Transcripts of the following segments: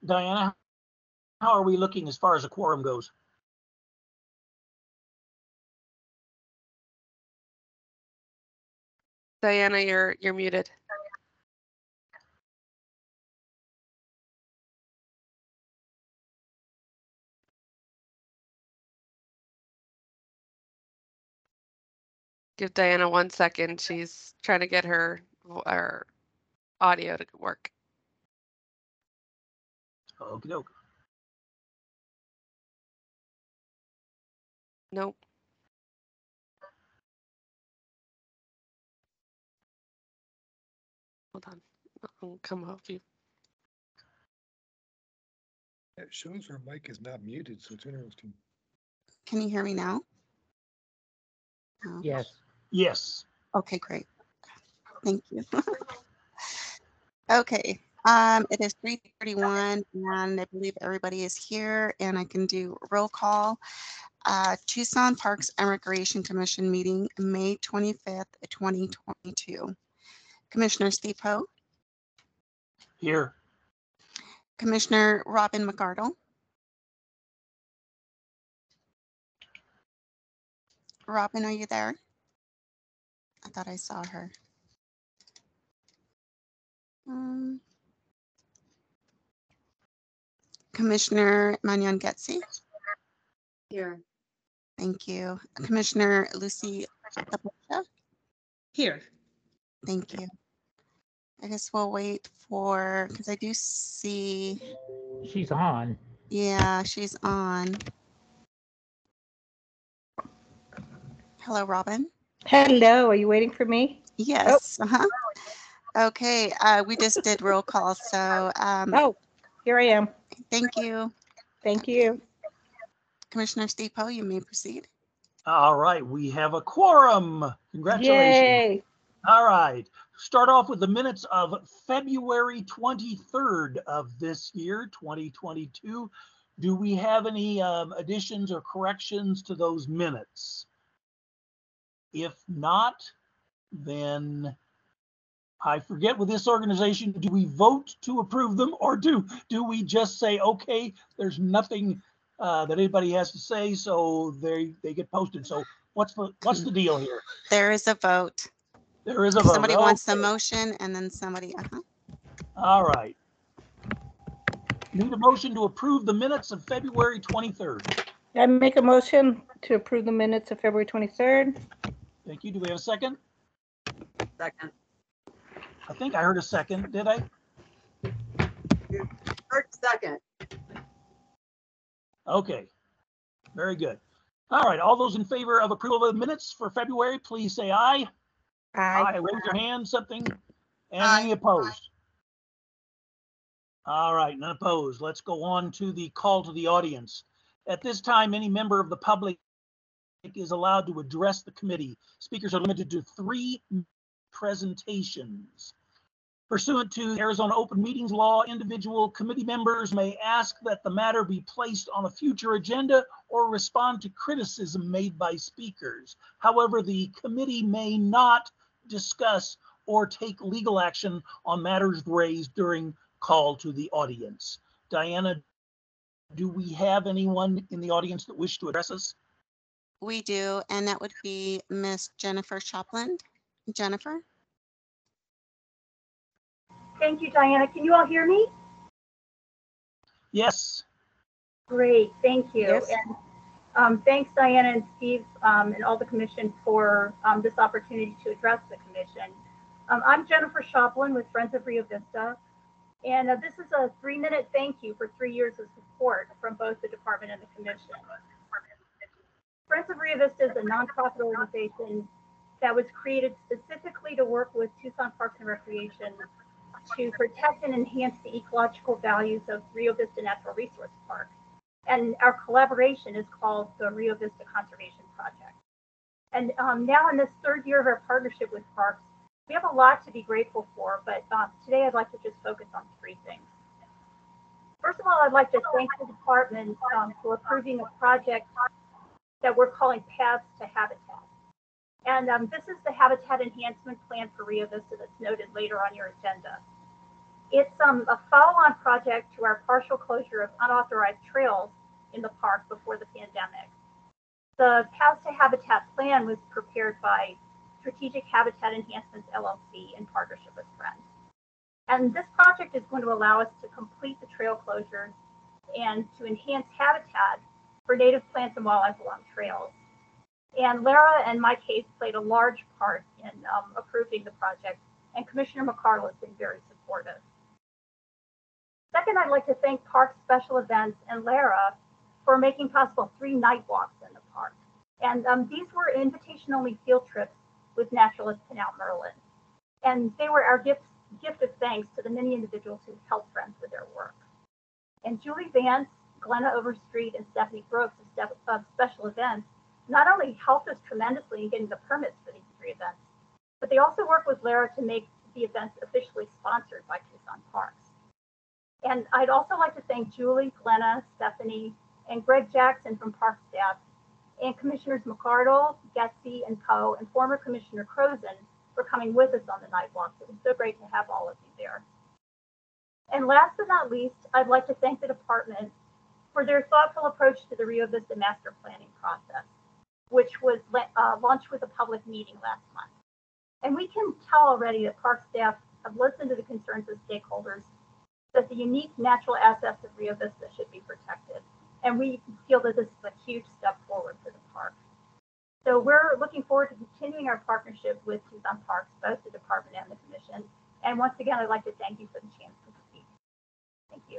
Diana, how are we looking as far as a quorum goes? Diana, you're muted. Give Diana 1 second. She's trying to get her audio to work. Okie doke. Nope. Hold on. I'll come help you. It shows her mic is not muted, so it's interesting. Can you hear me now? No. Yes. Yes. Okay, great. Thank you. Okay. It is 3:31 and I believe everybody is here and I can do roll call. Tucson Parks and Recreation Commission meeting, May 25th, 2022. Commissioner Steve Ho. Here. Commissioner Robin McArdle. Robin, are you there? I thought I saw her. Commissioner Manyan Getsi. Here. Thank you. Commissioner Lucy Tabocha. Here. Thank you. I guess we'll wait for, because I do see. She's on. Yeah, she's on. Hello, Robin. Hello, are you waiting for me? Yes. Oh. Okay, we just did roll call, so. Oh, here I am. Thank you. Thank you. Commissioner Steve Poe, you may proceed. All right, we have a quorum. Congratulations. Yay. All right, start off with the minutes of February 23rd of this year, 2022. Do we have any additions or corrections to those minutes? If not, then I forget with this organization, do we vote to approve them or do we just say, okay, there's nothing that anybody has to say, so they get posted. So what's the deal here? There is a vote. There is a vote. Somebody wants the motion and then somebody, All right. Need a motion to approve the minutes of February 23rd. I make a motion to approve the minutes of February 23rd. Thank you. Do we have a second? Second. I think I heard a second. Did I? Heard second. Okay. Very good. All right. All those in favor of approval of the minutes for February, please say aye. Aye. Raise your hand, something. And Aye. any opposed? All right, none opposed. Let's go on to the call to the audience. At this time, any member of the public is allowed to address the committee. Speakers are limited to 3 presentations. Pursuant to Arizona Open Meetings Law, individual committee members may ask that the matter be placed on a future agenda or respond to criticism made by speakers. However, the committee may not discuss or take legal action on matters raised during call to the audience. Diana, do we have anyone in the audience that wish to address us? We do, and that would be Miss Jennifer Shopland. Jennifer? Thank you, Diana. Can you all hear me? Yes. Great, thank you. Yes. And thanks, Diana and Steve, and all the commission for this opportunity to address the commission. I'm Jennifer Shopland with Friends of Rio Vista, and this is a 3-minute thank you for 3 years of support from both the department and the commission. Friends of Rio Vista is a nonprofit organization that was created specifically to work with Tucson Parks and Recreation to protect and enhance the ecological values of Rio Vista Natural Resource Park. And our collaboration is called the Rio Vista Conservation Project. And now in this 3rd year of our partnership with parks, we have a lot to be grateful for, but today I'd like to just focus on 3 things. First of all, I'd like to thank the department for approving a project that we're calling Paths to Habitat. And this is the habitat enhancement plan for Rio Vista that's noted later on your agenda. It's a follow-on project to our partial closure of unauthorized trails in the park before the pandemic. The Paths to Habitat plan was prepared by Strategic Habitat Enhancements LLC in partnership with Friends. And this project is going to allow us to complete the trail closures and to enhance habitat for native plants and wildlife along trails. And Lara and Mike Hayes played a large part in approving the project, and Commissioner McCardle has been very supportive. Second, I'd like to thank Park Special Events and Lara for making possible 3 night walks in the park. And these were invitation-only field trips with naturalist Canal Merlin. And they were our gift of thanks to the many individuals who helped Friends with their work. And Julie Vance, Glenna Overstreet, and Stephanie Brooks of Special Events not only helped us tremendously in getting the permits for these 3 events, but they also worked with Lara to make the events officially sponsored by Tucson Parks. And I'd also like to thank Julie, Glenna, Stephanie, and Greg Jackson from Park staff, and Commissioners McCardle, Getzy, and Poe, and former Commissioner Crozen for coming with us on the night walks. It was so great to have all of you there. And last but not least, I'd like to thank the department for their thoughtful approach to the Rio Vista master planning process, which was launched with a public meeting last month. And we can tell already that park staff have listened to the concerns of stakeholders that the unique natural assets of Rio Vista should be protected. And we feel that this is a huge step forward for the park. So we're looking forward to continuing our partnership with Tucson Parks, both the department and the commission. And once again, I'd like to thank you for the chance to speak. Thank you.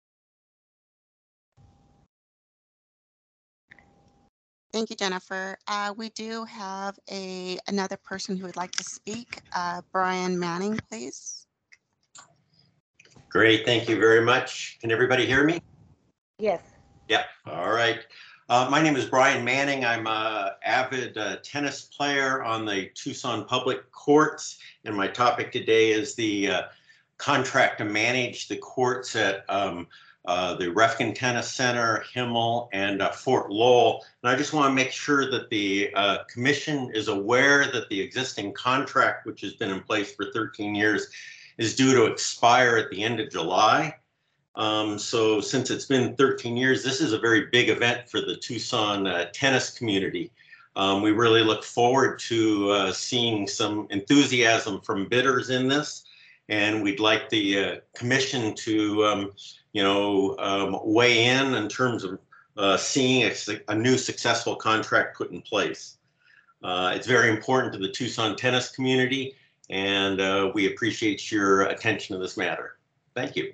Thank you, Jennifer. We do have another person who would like to speak. Brian Manning, please. Great, thank you very much. Can everybody hear me? Yes. Yep, all right. My name is Brian Manning. I'm an avid tennis player on the Tucson Public Courts, and my topic today is the contract to manage the courts at the Refkin Tennis Center, Himmel, and Fort Lowell. And I just want to make sure that the commission is aware that the existing contract, which has been in place for 13 years, is due to expire at the end of July. So since it's been 13 years, this is a very big event for the Tucson tennis community. We really look forward to seeing some enthusiasm from bidders in this, and we'd like the commission to weigh in terms of seeing a new successful contract put in place. It's very important to the Tucson tennis community, and we appreciate your attention to this matter. Thank you.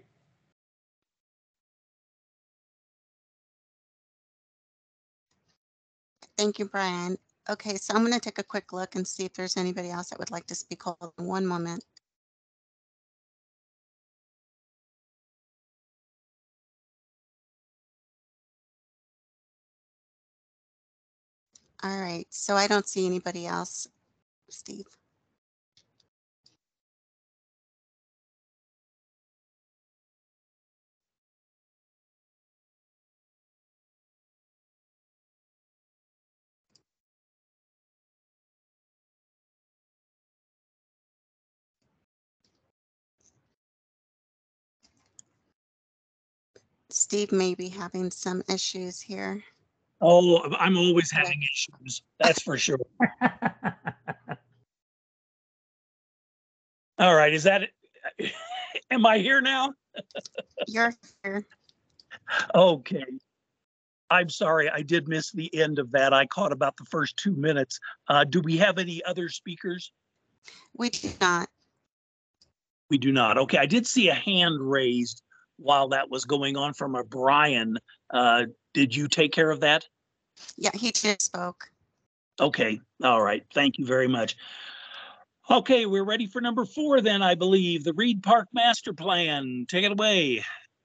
Thank you, Brian. Okay, so I'm going to take a quick look and see if there's anybody else that would like to speak. Hold on one moment. All right, so I don't see anybody else. Steve. Steve may be having some issues here. Oh, I'm always having issues. That's for sure. All right. Is that it? Am I here now? You're here. Okay. I'm sorry. I did miss the end of that. I caught about the first 2 minutes. Do we have any other speakers? We do not. We do not. Okay. I did see a hand raised while that was going on from a Brian. Did you take care of that? Yeah, he just spoke. Okay. All right. Thank you very much. Okay, we're ready for number 4 then, I believe. The Reed Park Master Plan. Take it away.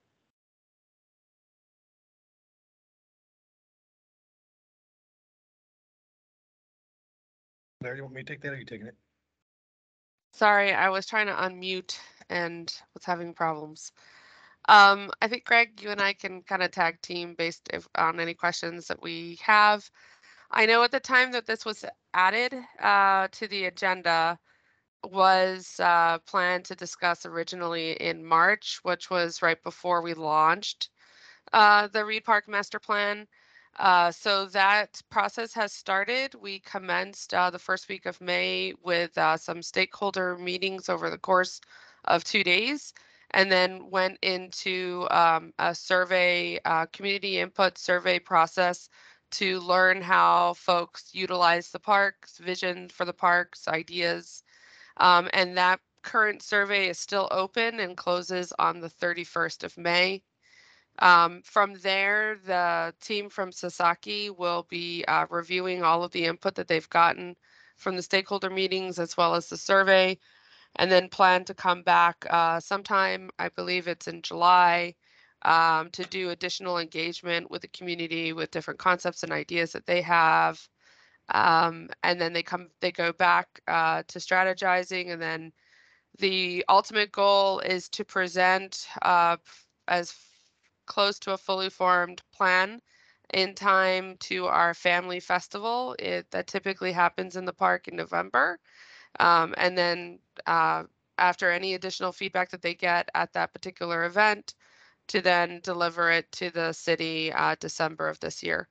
Larry, you want me to take that or are you taking it? Sorry, I was trying to unmute and was having problems. I think, Greg, you and I can kind of tag team based on any questions that we have. I know at the time that this was added to the agenda, was planned to discuss originally in March, which was right before we launched the Reed Park Master Plan. So that process has started. We commenced the first week of May with some stakeholder meetings over the course of 2 days, and then went into a survey, community input survey process to learn how folks utilize the parks, vision for the parks, ideas. And that current survey is still open and closes on the 31st of May. From there, the team from Sasaki will be reviewing all of the input that they've gotten from the stakeholder meetings as well as the survey, and then plan to come back sometime, I believe it's in July, to do additional engagement with the community with different concepts and ideas that they have. And then they go back to strategizing, and then the ultimate goal is to present as close to a fully formed plan in time to our family festival that typically happens in the park in November. And then after any additional feedback that they get at that particular event, to then deliver it to the city December of this year.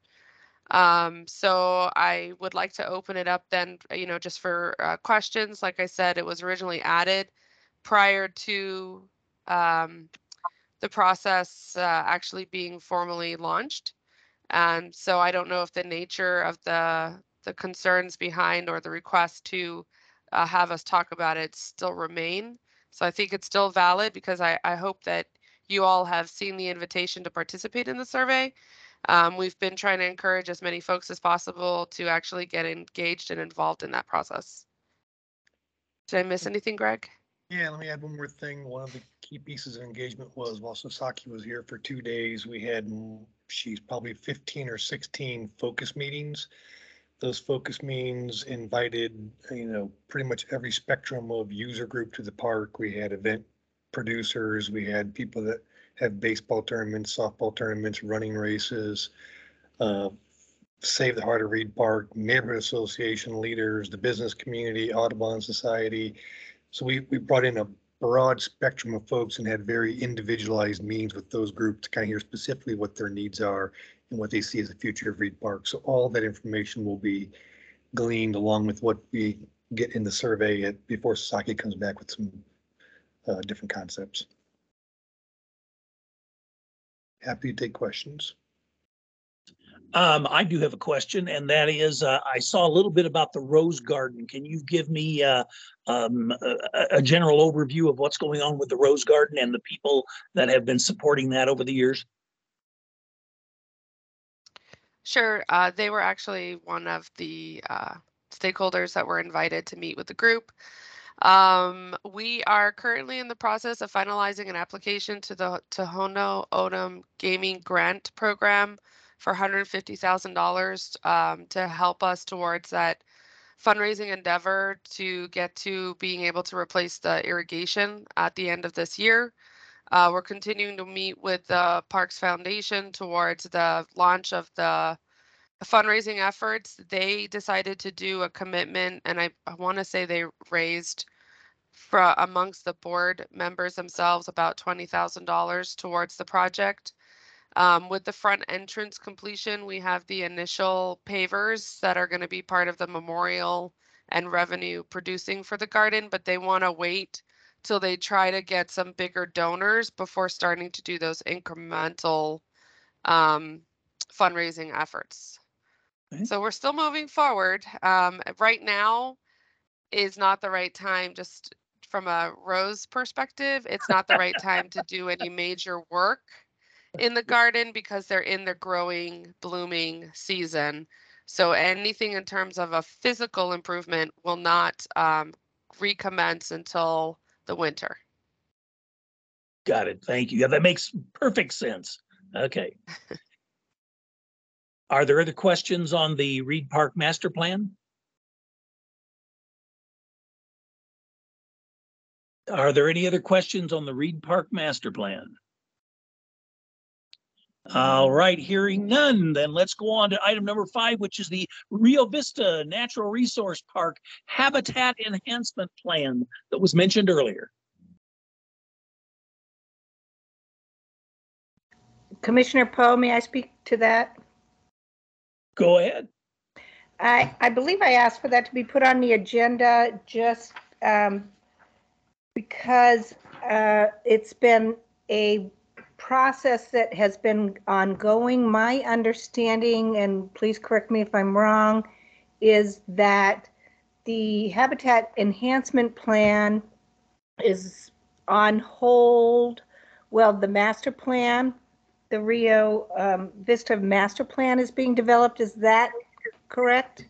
So I would like to open it up then, just for questions. Like I said, it was originally added prior to the process actually being formally launched. And so I don't know if the nature of the concerns behind or the request to have us talk about it still remain. So I think it's still valid because I hope that you all have seen the invitation to participate in the survey. We've been trying to encourage as many folks as possible to actually get engaged and involved in that process. Did I miss anything, Greg? Yeah, let me add one more thing. One of the key pieces of engagement was while Sasaki was here for 2 days, we had, she's probably 15 or 16 focus meetings. Those focus meetings invited, pretty much every spectrum of user group to the park. We had event producers, we had people that have baseball tournaments, softball tournaments, running races, Save the Heart of Reed Park, neighborhood association leaders, the business community, Audubon Society. So we brought in a broad spectrum of folks and had very individualized meetings with those groups to kind of hear specifically what their needs are and what they see as the future of Reed Park. So all that information will be gleaned along with what we get in the survey before Sasaki comes back with some different concepts. Happy to take questions. I do have a question, and that is, I saw a little bit about the Rose Garden. Can you give me a general overview of what's going on with the Rose Garden and the people that have been supporting that over the years? Sure. They were actually one of the stakeholders that were invited to meet with the group. We are currently in the process of finalizing an application to the Tohono O'odham Gaming Grant Program for $150,000 to help us towards that fundraising endeavor to get to being able to replace the irrigation at the end of this year. We're continuing to meet with the Parks Foundation towards the launch of the fundraising efforts. They decided to do a commitment, and I want to say they raised amongst the board members themselves about $20,000 towards the project. With the front entrance completion, we have the initial pavers that are going to be part of the memorial and revenue producing for the garden, but they want to wait till they try to get some bigger donors before starting to do those incremental fundraising efforts. Okay. So we're still moving forward. Right now is not the right time, just from a Rose perspective, it's not the right time to do any major work in the garden because they're in the growing, blooming season. So anything in terms of a physical improvement will not recommence until the winter. Got it. Thank you. Yeah, that makes perfect sense. Okay. Are there other questions on the Reed Park Master Plan? Are there any other questions on the Reed Park Master Plan? All right, hearing none, then let's go on to item number 5, which is the Rio Vista Natural Resource Park Habitat Enhancement Plan that was mentioned earlier. Commissioner Poe, may I speak to that? Go ahead. I believe I asked for that to be put on the agenda just because it's been a process that has been ongoing. My understanding, and please correct me if I'm wrong, is that the Habitat Enhancement Plan is on hold. Well, the master plan, the Rio Vista master plan is being developed. Is that correct?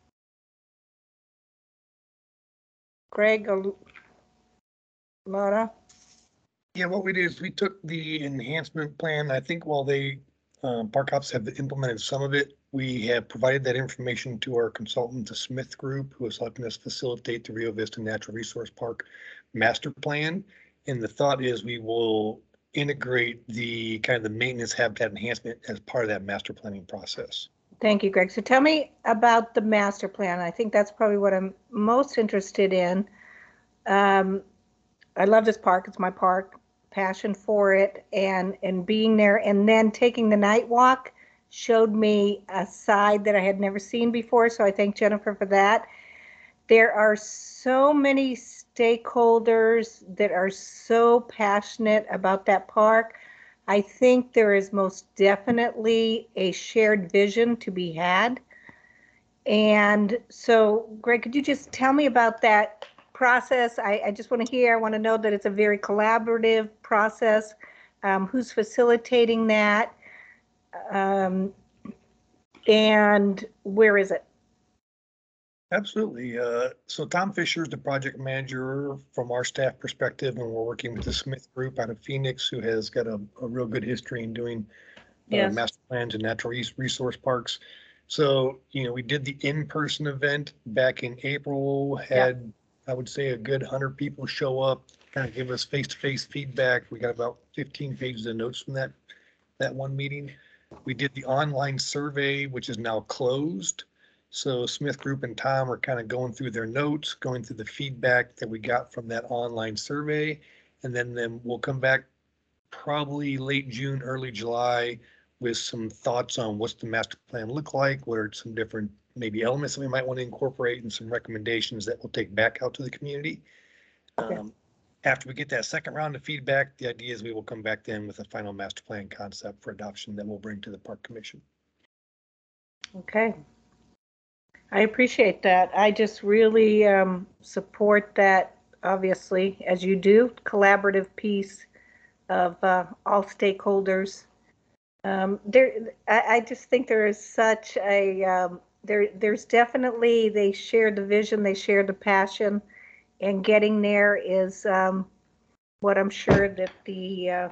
Greg or Laura? Yeah, what we did is we took the enhancement plan. I think while they, park ops have implemented some of it, we have provided that information to our consultant, the Smith Group, who is helping us facilitate the Rio Vista Natural Resource Park master plan. And the thought is we will integrate the kind of the maintenance habitat enhancement as part of that master planning process. Thank you, Greg. So tell me about the master plan. I think that's probably what I'm most interested in. I love this park. It's my park. Passion for it, and being there, and then taking the night walk showed me a side that I had never seen before. So I thank Jennifer for that. There are so many stakeholders that are so passionate about that park. I think there is most definitely a shared vision to be had. And so, Greg, could you just tell me about that process? I just want to hear, I want to know that it's a very collaborative process. Who's facilitating that? And where is it? Absolutely. So Tom Fisher is the project manager from our staff perspective, and we're working with the Smith Group out of Phoenix, who has got a real good history in doing Yes. master plans and natural resource parks. So, we did the in-person event back in April, had, I would say, a good 100 people show up, kind of give us face-to-face feedback. We got about 15 pages of notes from that one meeting. We did the online survey, which is now closed. So Smith Group and Tom are kind of going through their notes, going through the feedback that we got from that online survey. And then we'll come back probably late June, early July with some thoughts on what's the master plan look like, what are some different maybe elements that we might want to incorporate, and some recommendations that we'll take back out to the community. Okay. After we get that second round of feedback, the idea is we will come back then with a final master plan concept for adoption that we'll bring to the Park Commission. Okay. I appreciate that. I just really support that, obviously, as you do, collaborative piece of all stakeholders. I just think there is such a, there's definitely, they share the vision, they share the passion, and getting there is what I'm sure that the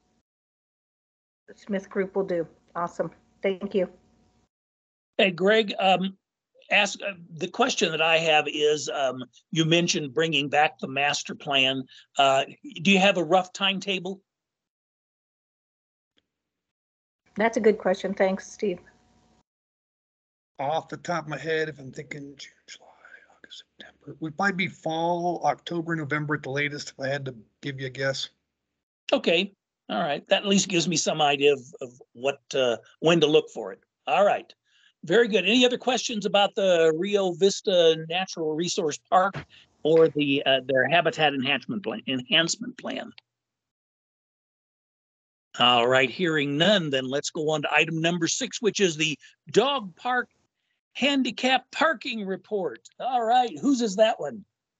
Smith Group will do. Awesome. Thank you. Hey, Greg, ask the question that I have is, you mentioned bringing back the master plan. Do you have a rough timetable? That's a good question. Thanks, Steve. Off the top of my head, if I'm thinking June, July, August, September, would probably be fall, October, November at the latest, if I had to give you a guess. Okay. All right. That at least gives me some idea of what, when to look for it. All right. Very good. Any other questions about the Rio Vista Natural Resource Park or their habitat enhancement plan? All right, hearing none, then let's go on to item number 6, which is the dog park handicap parking report. All right, whose is that one?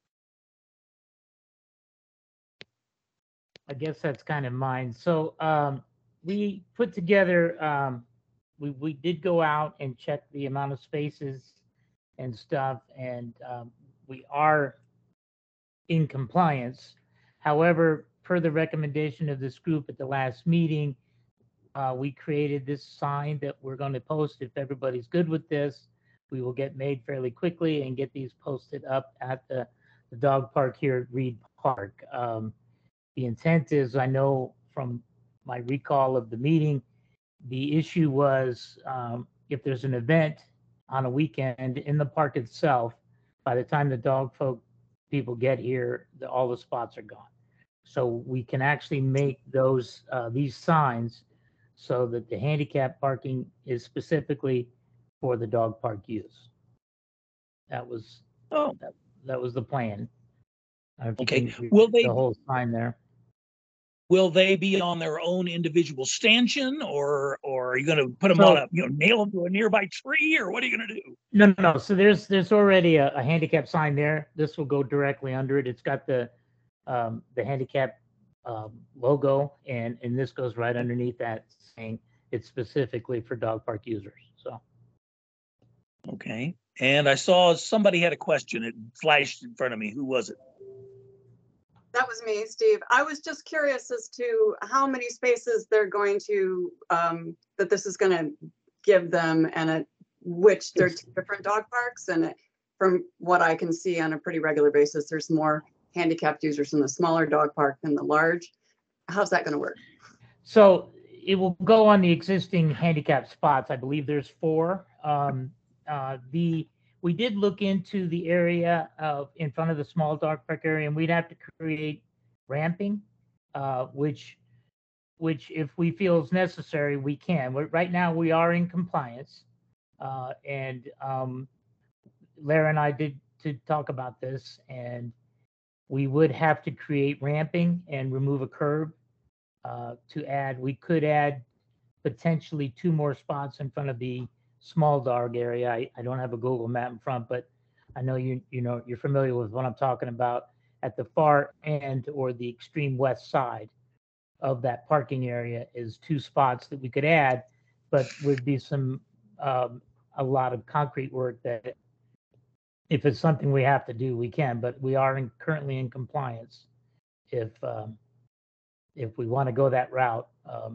I guess that's kind of mine. So we put together, we did go out and check the amount of spaces and stuff, and we are in compliance. However, per the recommendation of this group at the last meeting, we created this sign that we're going to post. If everybody's good with this, we will get made fairly quickly and get these posted up at the dog park here at Reed Park. The intent is, I know from my recall of the meeting, The issue was if there's an event on a weekend in the park itself, by the time the dog folk people get here, all the spots are gone. So we can actually make those these signs so that the handicap parking is specifically for the dog park use. That was that was the plan. I don't know if you Okay. can read Will they the whole sign there? will they be on their own individual stanchion, or are you going to put them So- on a nail them to a nearby tree, or what are you going to do? No. So there's already a handicap sign there. This will go directly under it. It's got the handicap logo, and this goes right underneath that, saying it's specifically for dog park users. So Okay. And I saw somebody had a question. It flashed in front of me. Who was it? That was me, Steve. I was just curious as to how many spaces they're going to, that this is going to give them, and which they're two different dog parks. And from what I can see on a pretty regular basis, there's more handicapped users in the smaller dog park than the large. How's that going to work? So it will go on the existing handicap spots. I believe there's 4. We did look into the area in front of the small dog park area, and we'd have to create ramping, which if we feel is necessary, we can. Right now, we are in compliance, and Lara and I did talk about this, and we would have to create ramping and remove a curb to add. We could add potentially 2 more spots in front of the small dog area. I don't have a Google map in front, but I know you're familiar with what I'm talking about. At the far end or the extreme west side of that parking area is 2 spots that we could add, but would be a lot of concrete work that if it's something we have to do, we can, but we are currently in compliance if we want to go that route.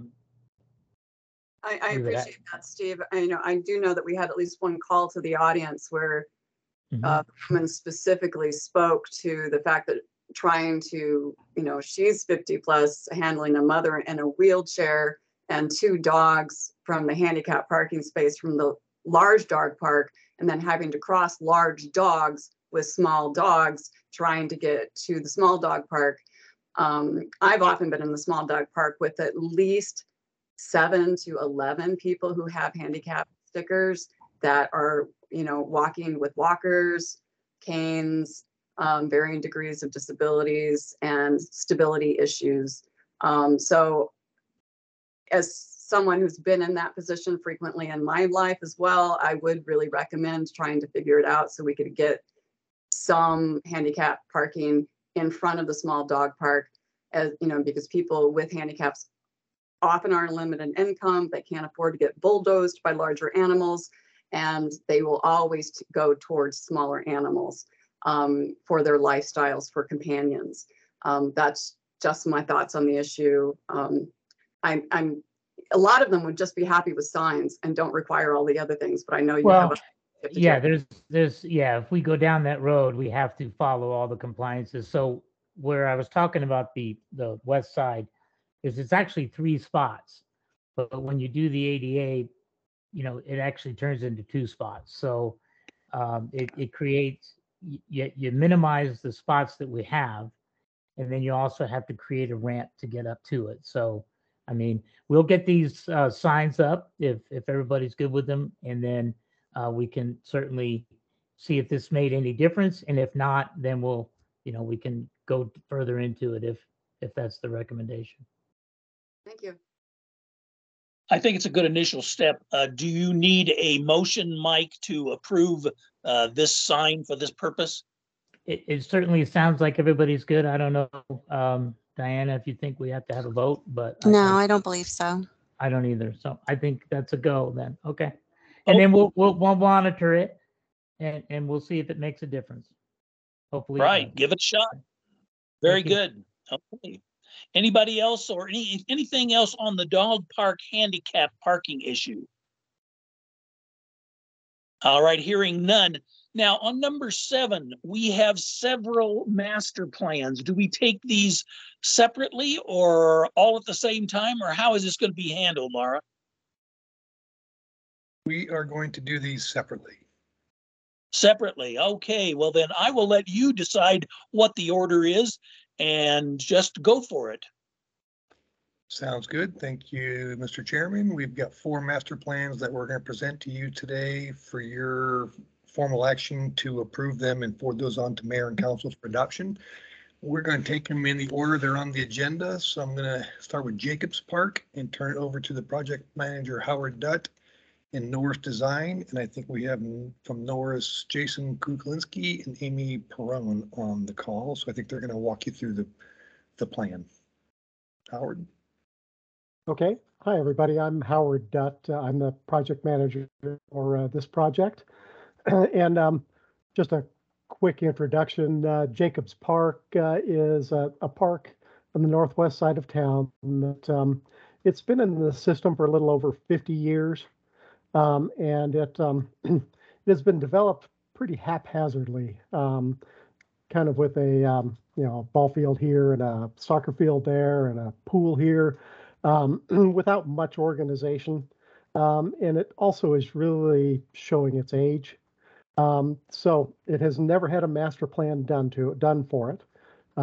I appreciate that, Steve. I do know that we had at least one call to the audience where the woman specifically spoke to the fact that trying to, she's 50 plus, handling a mother in a wheelchair and 2 dogs from the handicap parking space from the large dog park, and then having to cross large dogs with small dogs trying to get to the small dog park. I've often been in the small dog park with at least 7 to 11 people who have handicap stickers that are, walking with walkers, canes, varying degrees of disabilities and stability issues. So as someone who's been in that position frequently in my life as well, I would really recommend trying to figure it out so we could get some handicap parking in front of the small dog park, as because people with handicaps often are limited income. They can't afford to get bulldozed by larger animals, and they will always go towards smaller animals for their lifestyles, for companions. That's just my thoughts on the issue. I'm a lot of them would just be happy with signs and don't require all the other things, but I know you have if we go down that road, we have to follow all the compliances. So where I was talking about the west side, it's actually 3 spots, but when you do the ADA, it actually turns into 2 spots. So it creates, you minimize the spots that we have, and then you also have to create a ramp to get up to it. So, I mean, we'll get these signs up if everybody's good with them, and then we can certainly see if this made any difference. And if not, then we'll, we can go further into it if that's the recommendation. Thank you. I think it's a good initial step. Do you need a motion, Mike, to approve this sign for this purpose? It certainly sounds like everybody's good. I don't know, Diana, if you think we have to have a vote, but No, I don't believe so. I don't either. So I think that's a go then. Okay. And then we'll monitor it and we'll see if it makes a difference. Hopefully. Right. Give it a shot. Very good. Okay. Anybody else or anything else on the dog park handicap parking issue? All right, hearing none. Now on number 7, we have several master plans. Do we take these separately or all at the same time, or how is this going to be handled, Laura? We are going to do these separately. Separately. Okay, well then I will let you decide what the order is and just go for it. Sounds good. Thank you, Mr. Chairman. We've got 4 master plans that we're going to present to you today for your formal action to approve them and forward those on to mayor and council for adoption. We're going to take them in the order they're on the agenda. So I'm going to start with Jacobs Park and turn it over to the project manager, Howard Dutt, in Norris Design. And I think we have from Norris, Jason Kuklinski and Amy Perrone on the call. So I think they're going to walk you through the plan. Howard. Okay. Hi, everybody. I'm Howard Dutt. I'm the project manager for this project. And just a quick introduction. Jacobs Park is a park on the northwest side of town. That it's been in the system for a little over 50 years. And it has been developed pretty haphazardly, kind of with a ball field here and a soccer field there and a pool here. Without much organization. And it also is really showing its age. So it has never had a master plan done for it.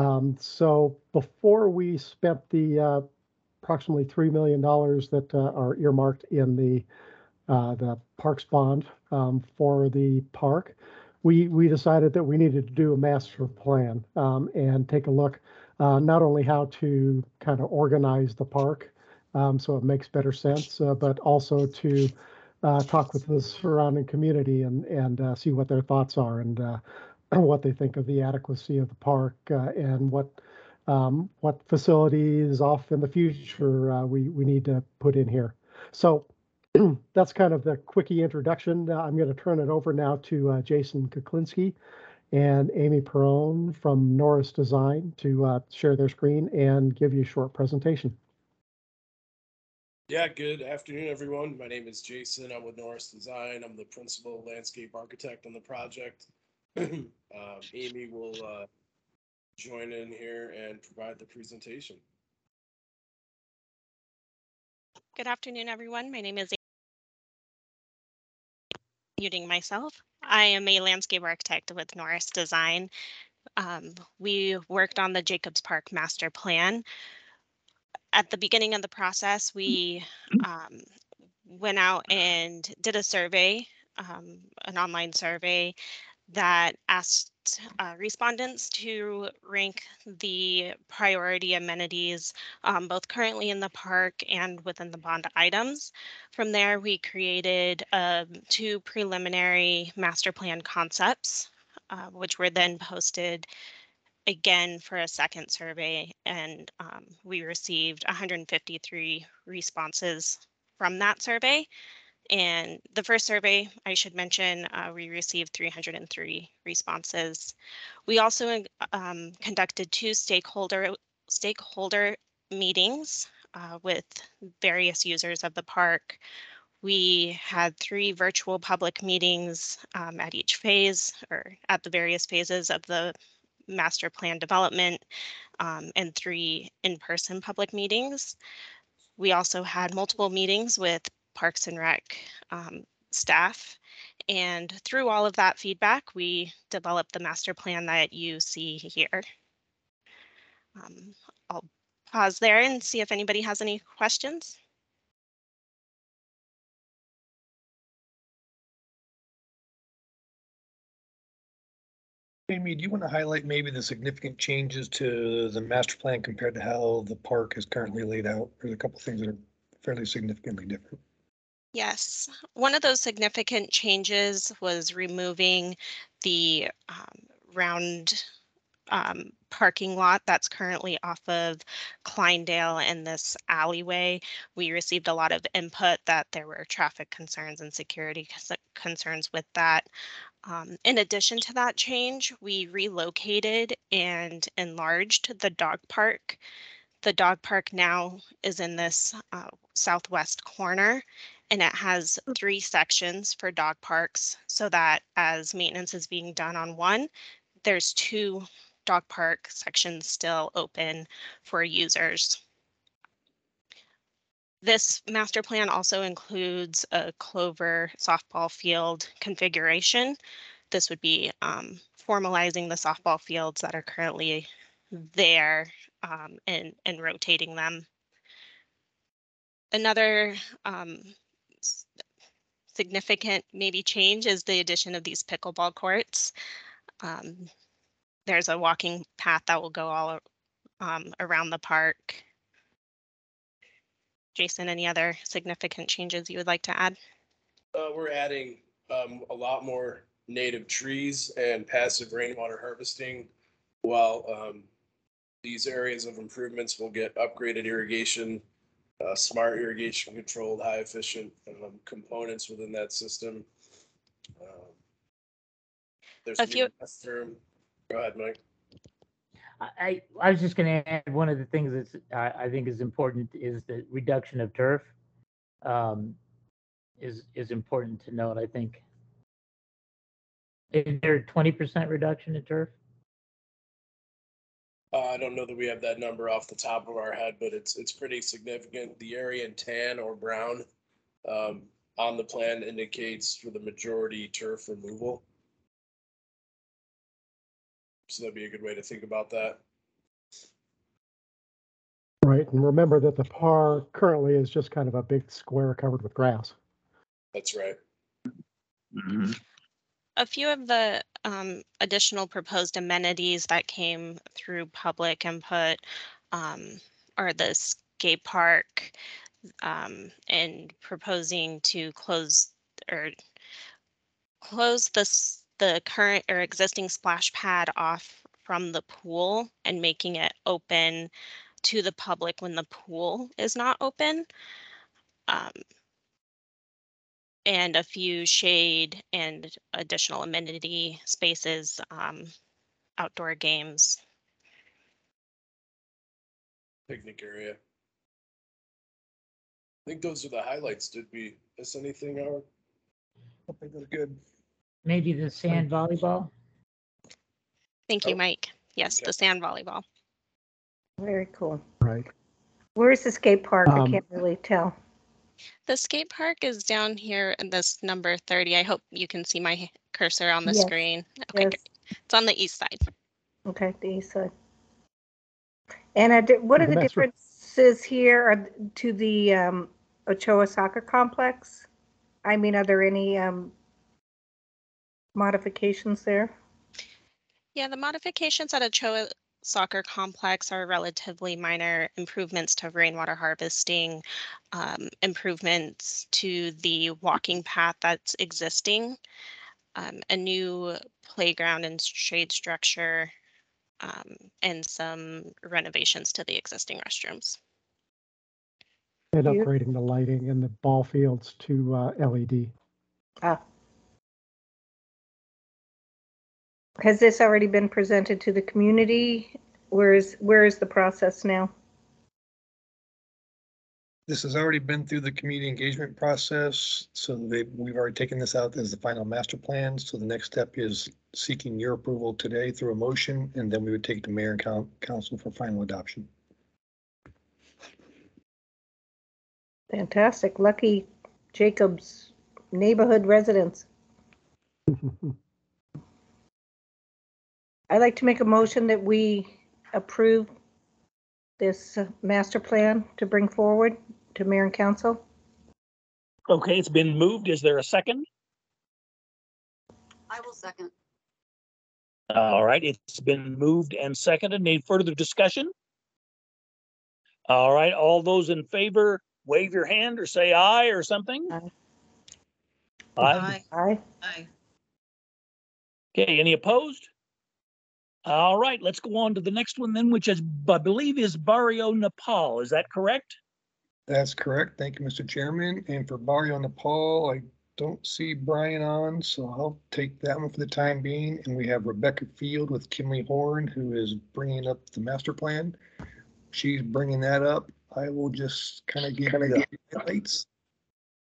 So before we spent the approximately $3 million that are earmarked in the parks bond for the park, we decided that we needed to do a master plan and take a look not only how to kind of organize the park so it makes better sense, but also to talk with the surrounding community and see what their thoughts are and what they think of the adequacy of the park and what facilities off in the future we need to put in here. So that's kind of the quickie introduction. I'm going to turn it over now to Jason Kuklinski and Amy Perrone from Norris Design to share their screen and give you a short presentation. Yeah, good afternoon, everyone. My name is Jason. I'm with Norris Design. I'm the principal landscape architect on the project. Amy will join in here and provide the presentation. Good afternoon, everyone. My name is muting myself. I am a landscape architect with Norris Design. We worked on the Jacobs Park master plan. At the beginning of the process, we went out and did a survey, an online survey that asked respondents to rank the priority amenities, both currently in the park and within the bond items. From there, we created 2 preliminary master plan concepts, which were then posted again for a second survey, and we received 153 responses from that survey. And the first survey, I should mention, we received 303 responses. We also conducted 2 stakeholder meetings with various users of the park. We had 3 virtual public meetings at each phase, or at the various phases of the master plan development, and 3 in-person public meetings. We also had multiple meetings with Parks and Rec staff, and through all of that feedback, we developed the master plan that you see here. I'll pause there and see if anybody has any questions. Amy, do you want to highlight maybe the significant changes to the master plan compared to how the park is currently laid out? There's a couple things that are fairly significantly different. Yes, one of those significant changes was removing the round parking lot that's currently off of Kleindale and this alleyway. We received a lot of input that there were traffic concerns and security concerns with that. In addition to that change, we relocated and enlarged the dog park. The dog park now is in this southwest corner, and it has 3 sections for dog parks, so that as maintenance is being done on one, there's 2 dog park sections still open for users. This master plan also includes a Clover softball field configuration. This would be formalizing the softball fields that are currently there and rotating them. Another significant maybe change is the addition of these pickleball courts. There's a walking path that will go all around the park. Jason, any other significant changes you would like to add? We're adding a lot more native trees and passive rainwater harvesting, while these areas of improvements will get upgraded irrigation, smart irrigation controlled, high efficient components within that system. There's A few. Go ahead, Mike. I was just going to add one of the things that I think is important is the reduction of turf. Is important to note. I think. Is there a 20% reduction in turf? I don't know that we have that number off the top of our head, but it's pretty significant. The area in tan or brown on the plan indicates for the majority turf removal. So that'd be a good way to think about that. Right, and remember that the park currently is just kind of a big square covered with grass. That's right. Mm-hmm. A few of the additional proposed amenities that came through public input are the skate park and proposing to close the current or existing splash pad off from the pool and making it open to the public when the pool is not open. And a few shade and additional amenity spaces, outdoor games. Picnic area. I think those are the highlights. Did we miss anything, Howard? I think that's good. Maybe the sand volleyball. Thank you, Mike. Yes, Okay. the sand volleyball. Very cool. Right. Where's the skate park? I can't really tell. The skate park is down here in this number 30. I hope you can see my cursor on the Yes. screen. Okay, Yes. great. It's on the east side. Okay, the east side. And what are The the master- differences here to the Ochoa Soccer Complex? I mean, are there any modifications there? Yeah, the modifications at Ochoa Soccer Complex are relatively minor improvements to rainwater harvesting, improvements to the walking path that's existing, a new playground and shade structure, and some renovations to the existing restrooms. And upgrading the lighting and the ball fields to LED. Has this already been presented to the community? Where is the process now? This has already been through the community engagement process, so we've already taken this out as the final master plan. So the next step is seeking your approval today through a motion, and then we would take it to mayor and council for final adoption. Fantastic. Lucky Jacobs neighborhood residents. I'd like to make a motion that we approve this master plan to bring forward to mayor and council. Okay, it's been moved. Is there a second? I will second. All right, it's been moved and seconded. Any further discussion? All right, all those in favor, wave your hand or say aye or something. Aye. Aye. Aye. Aye. Okay, any opposed? All right, let's go on to the next one then, which is, I believe, is Barrio Nepal. Is that correct? That's correct. Thank you, Mr. Chairman. And for Barrio Nepal, I don't see Brian on, so I'll take that one for the time being. And we have Rebecca Field with Kimley Horn, who is bringing up the master plan. She's bringing that up. I will just kind of give you the highlights.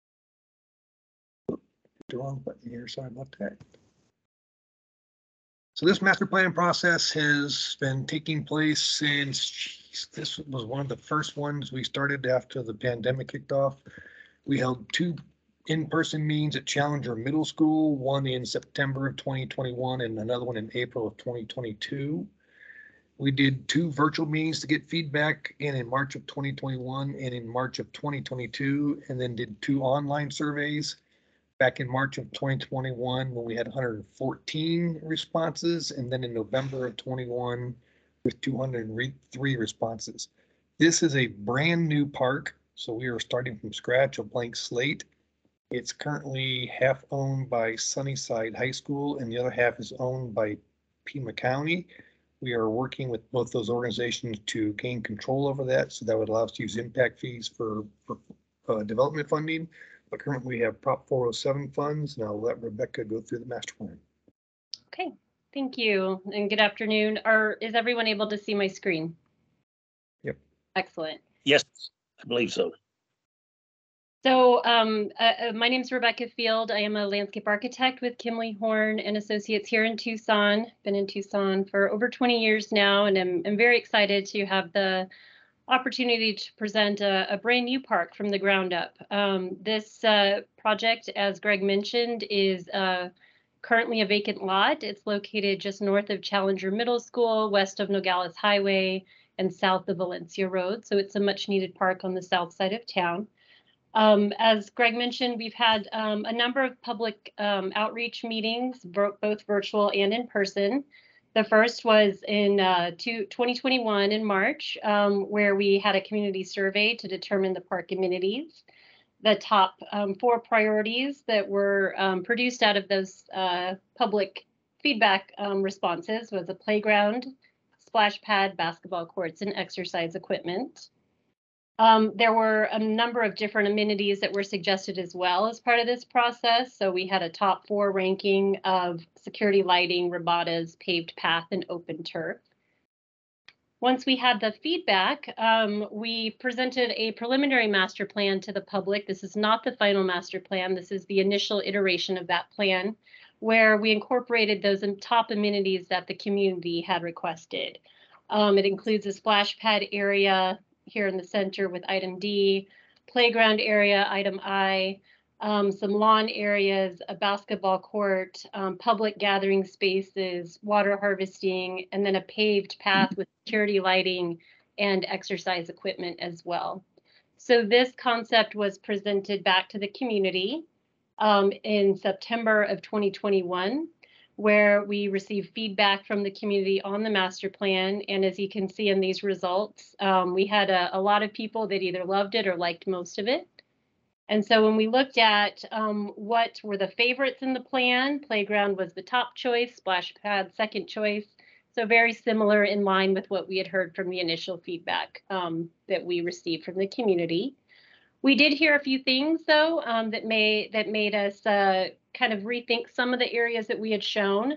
The wrong button here, sorry about that. So this master plan process has been taking place since, geez, this was one of the first ones we started after the pandemic kicked off. We held 2 in-person meetings at Challenger Middle School, one in September of 2021 and another one in April of 2022. We did 2 virtual meetings to get feedback in March of 2021 and in March of 2022, and then did 2 online surveys back in March of 2021 when we had 114 responses, and then in November of 21 with 203 responses. This is a brand new park, so we are starting from scratch, a blank slate. It's currently half owned by Sunnyside High School and the other half is owned by Pima County. We are working with both those organizations to gain control over that, so that would allow us to use impact fees for development funding. But currently we have Prop 407 funds. Now I'll let Rebecca go through the master plan. Okay, thank you and good afternoon. Is everyone able to see my screen? Yep. Excellent. Yes, I believe so. So my name is Rebecca Field. I am a landscape architect with Kimley Horn and Associates here in Tucson. Been in Tucson for over 20 years now, and I'm very excited to have the opportunity to present a brand new park from the ground up. This project, as Greg mentioned, is currently a vacant lot. It's located just north of Challenger Middle School, west of Nogales Highway, and south of Valencia Road. So it's a much needed park on the south side of town. As Greg mentioned, we've had a number of public outreach meetings, both virtual and in person. The first was in 2021 in March, where we had a community survey to determine the park amenities. The top 4 priorities that were produced out of those public feedback responses was a playground, splash pad, basketball courts, and exercise equipment. There were a number of different amenities that were suggested as well as part of this process. So we had a top 4 ranking of security lighting, rebatas, paved path, and open turf. Once we had the feedback, we presented a preliminary master plan to the public. This is not the final master plan. This is the initial iteration of that plan, where we incorporated those top amenities that the community had requested. It includes a splash pad area here in the center with item D, playground area, item I, some lawn areas, a basketball court, public gathering spaces, water harvesting, and then a paved path with security lighting and exercise equipment as well. So this concept was presented back to the community in September of 2021. Where we received feedback from the community on the master plan. And as you can see in these results, we had a lot of people that either loved it or liked most of it. And so when we looked at what were the favorites in the plan, playground was the top choice, splash pad second choice. So very similar, in line with what we had heard from the initial feedback that we received from the community. We did hear a few things, though, that made us kind of rethink some of the areas that we had shown.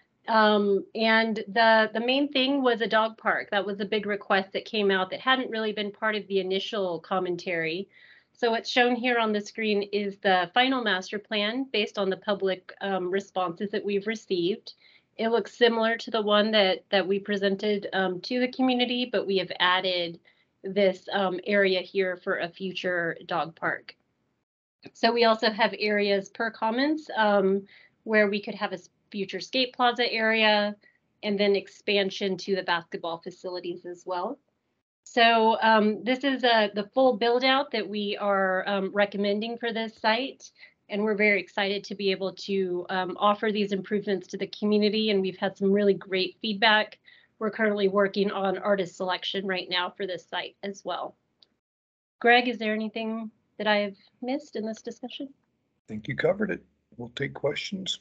And the main thing was a dog park. That was a big request that came out that hadn't really been part of the initial commentary. So what's shown here on the screen is the final master plan based on the public responses that we've received. It looks similar to the one that we presented to the community, but we have added this area here for a future dog park. So we also have areas per comments where we could have a future skate plaza area and then expansion to the basketball facilities as well. So this is the full build out that we are recommending for this site. And we're very excited to be able to offer these improvements to the community. And we've had some really great feedback. We're currently working on artist selection right now for this site as well. Greg, is there anything that I have missed in this discussion? I think you covered it. We'll take questions.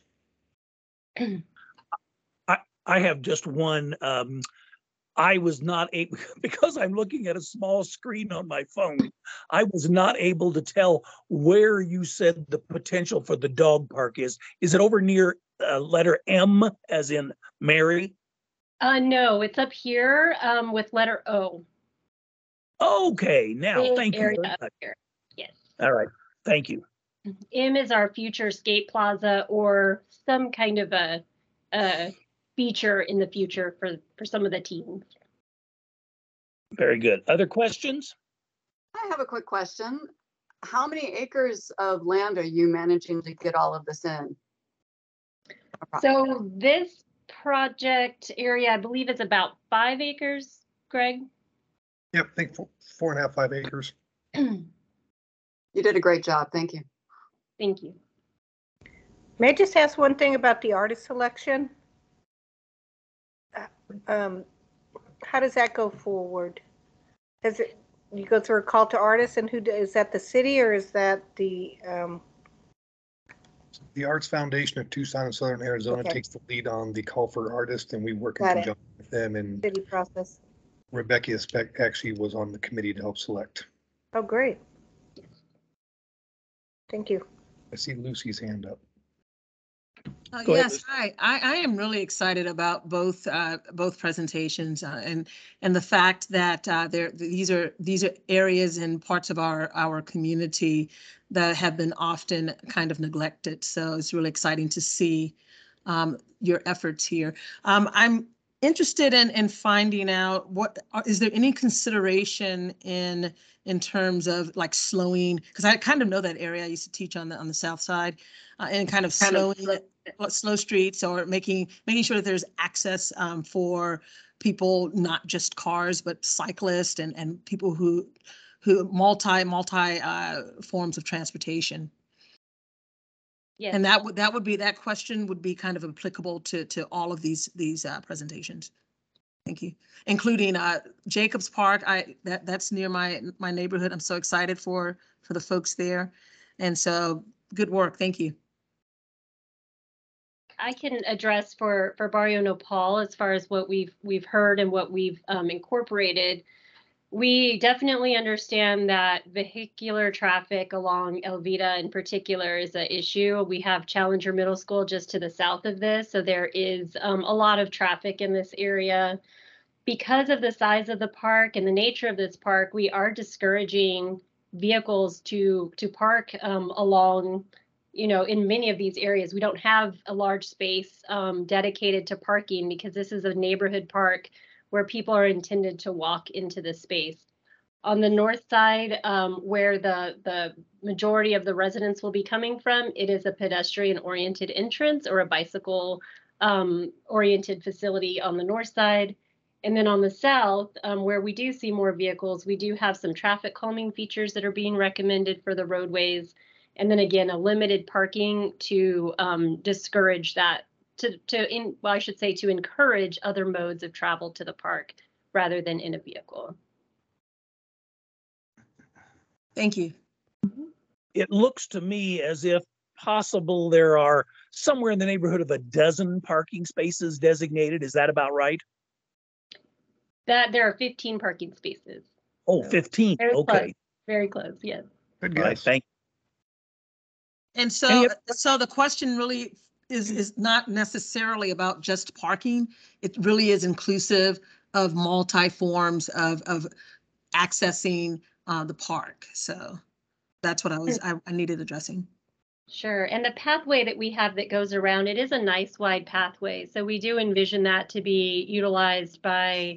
I have just one. I was not able, because I'm looking at a small screen on my phone, I was not able to tell where you said the potential for the dog park is. Is it over near letter M as in Mary? No, it's up here with letter O. Okay, now, thank you very much. Yes. All right, thank you. M is our future skate plaza or some kind of a feature in the future for some of the teams. Very good. Other questions? I have a quick question. How many acres of land are you managing to get all of this in? So this project area, I believe, is about 5 acres, Greg. Yep, I think 4.5, 5 acres. You did a great job. Thank you. Thank you. May I just ask one thing about the artist selection? How does that go forward? Does it, you go through a call to artists, and is that the city or is that the? The Arts Foundation of Tucson and Southern Arizona Okay. takes the lead on the call for artists, and we work in Got it. conjunction with them. And City process. Rebecca Speck actually was on the committee to help select. Oh, great. Thank you. I see Lucy's hand up. Go ahead, Yes, hi. I am really excited about both presentations and the fact that these are areas and parts of our community that have been often kind of neglected. So it's really exciting to see your efforts here. I'm interested in finding out is there any consideration in terms of like slowing, because I kind of know that area. I used to teach on the south side, and kind of slow streets, or making sure that there's access for people, not just cars, but cyclists and people who multi forms of transportation. Yes. And that question would be kind of applicable to all of these presentations. Thank you, including Jacobs Park. That's near my neighborhood. I'm so excited for the folks there, and so good work. Thank you. I can address for Barrio Nopal as far as what we've heard and what we've incorporated. We definitely understand that vehicular traffic along Elvita in particular is an issue. We have Challenger Middle School just to the south of this, so there is a lot of traffic in this area. Because of the size of the park and the nature of this park, we are discouraging vehicles to park along, in many of these areas. We don't have a large space dedicated to parking because this is a neighborhood park where people are intended to walk into the space. On the north side, where the majority of the residents will be coming from, it is a pedestrian-oriented entrance or a bicycle-oriented facility on the north side. And then on the south, where we do see more vehicles, we do have some traffic calming features that are being recommended for the roadways. And then again, a limited parking to discourage that, to encourage other modes of travel to the park rather than in a vehicle. Thank you. It looks to me as if possible there are somewhere in the neighborhood of 12 parking spaces designated. Is that about right? That there are 15 parking spaces. Oh, 15. Very Okay. close. Very close. Yes. Good All right, guess. thank And so the question really is not necessarily about just parking. It really is inclusive of multi forms of accessing the park. So that's what I needed addressing. Sure. And the pathway that we have that goes around, it is a nice wide pathway. So we do envision that to be utilized by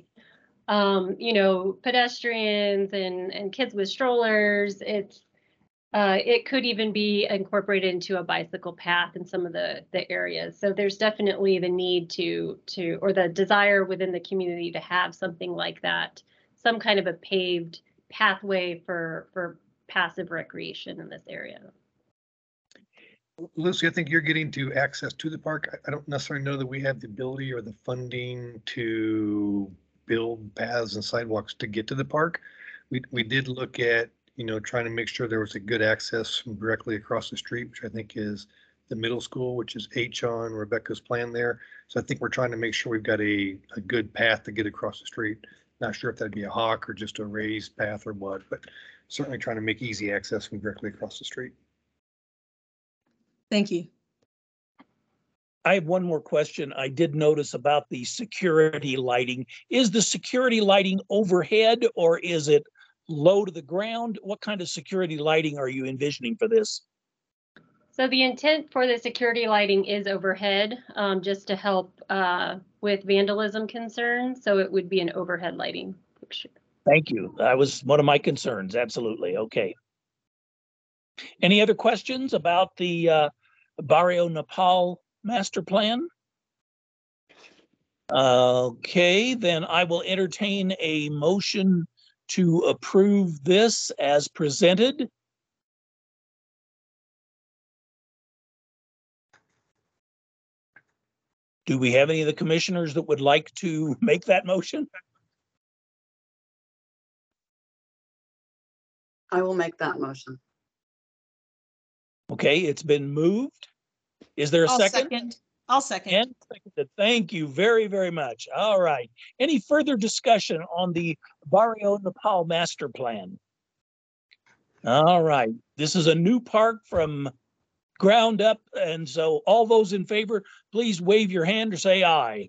pedestrians and kids with strollers. It could even be incorporated into a bicycle path in some of the areas. So there's definitely the need or the desire within the community to have something like that, some kind of a paved pathway for passive recreation in this area. Lucy, I think you're getting to access to the park. I don't necessarily know that we have the ability or the funding to build paths and sidewalks to get to the park. We did look at, trying to make sure there was a good access from directly across the street, which I think is the middle school, which is on Rebecca's plan there. So I think we're trying to make sure we've got a good path to get across the street. Not sure if that'd be a hawk or just a raised path or what, but certainly trying to make easy access from directly across the street. Thank you. I have one more question. I did notice about the security lighting. Is the security lighting overhead or is it low to the ground? What kind of security lighting are you envisioning for this? So the intent for the security lighting is overhead, just to help with vandalism concerns. So it would be an overhead lighting fixture. Thank you. That was one of my concerns. Absolutely. Okay. Any other questions about the Barrio Nepal master plan? Okay, then I will entertain a motion to approve this as presented. Do we have any of the commissioners that would like to make that motion? I will make that motion. Okay, it's been moved. Is there a I'll second? second. I'll second. And seconded. Thank you very, very much. All right. Any further discussion on the Barrio Nepal master plan? All right. This is a new park from ground up. And so all those in favor, please wave your hand or say aye.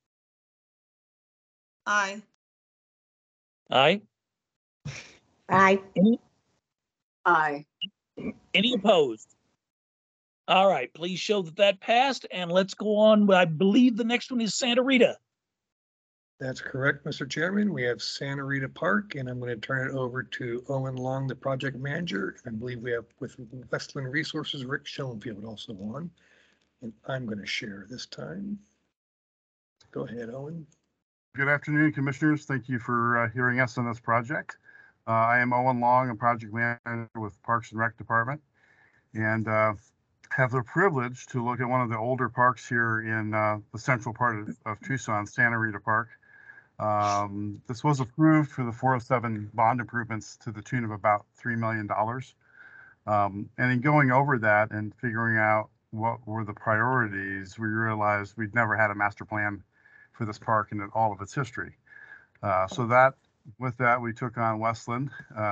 Aye. Aye. Aye. Aye. Any opposed? All right, please show that that passed, and let's go on. I believe the next one is Santa Rita. That's correct, Mr. Chairman. We have Santa Rita Park, and I'm going to turn it over to Owen Long, the project manager. I believe we have with Westland Resources, Rick Schoenfield also on. And I'm going to share this time. Go ahead, Owen. Good afternoon, commissioners. Thank you for hearing us on this project. I am Owen Long, a project manager with Parks and Rec Department, and have the privilege to look at one of the older parks here in the central part of Tucson, Santa Rita Park. This was approved for the 407 bond improvements to the tune of about $3 million. And in going over that and figuring out what were the priorities, we realized we'd never had a master plan for this park in all of its history. With that, we took on Westland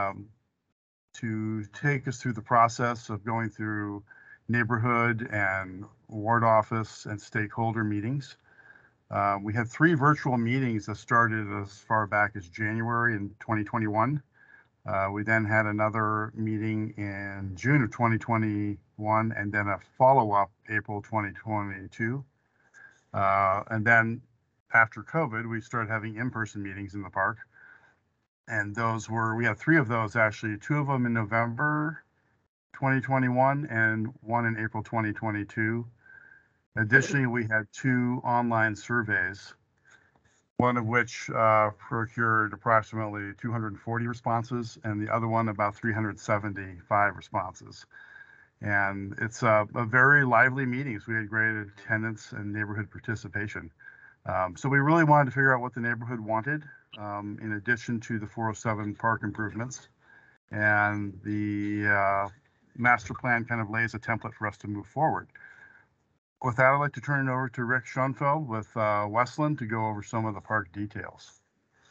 to take us through the process of going through neighborhood and ward office and stakeholder meetings. We had 3 virtual meetings that started as far back as January in 2021. We then had another meeting in June of 2021, and then a follow-up April 2022. And then after COVID, we started having in-person meetings in the park. And we had 3 of those actually, 2 of them in November 2021 and 1 in April 2022. Additionally, we had 2 online surveys, one of which procured approximately 240 responses, and the other one about 375 responses. And it's a very lively meetings. We had great attendance and neighborhood participation. So we really wanted to figure out what the neighborhood wanted, in addition to the 407 park improvements. And the master plan kind of lays a template for us to move forward. With that, I'd like to turn it over to Rick Schoenfeld with Westland to go over some of the park details.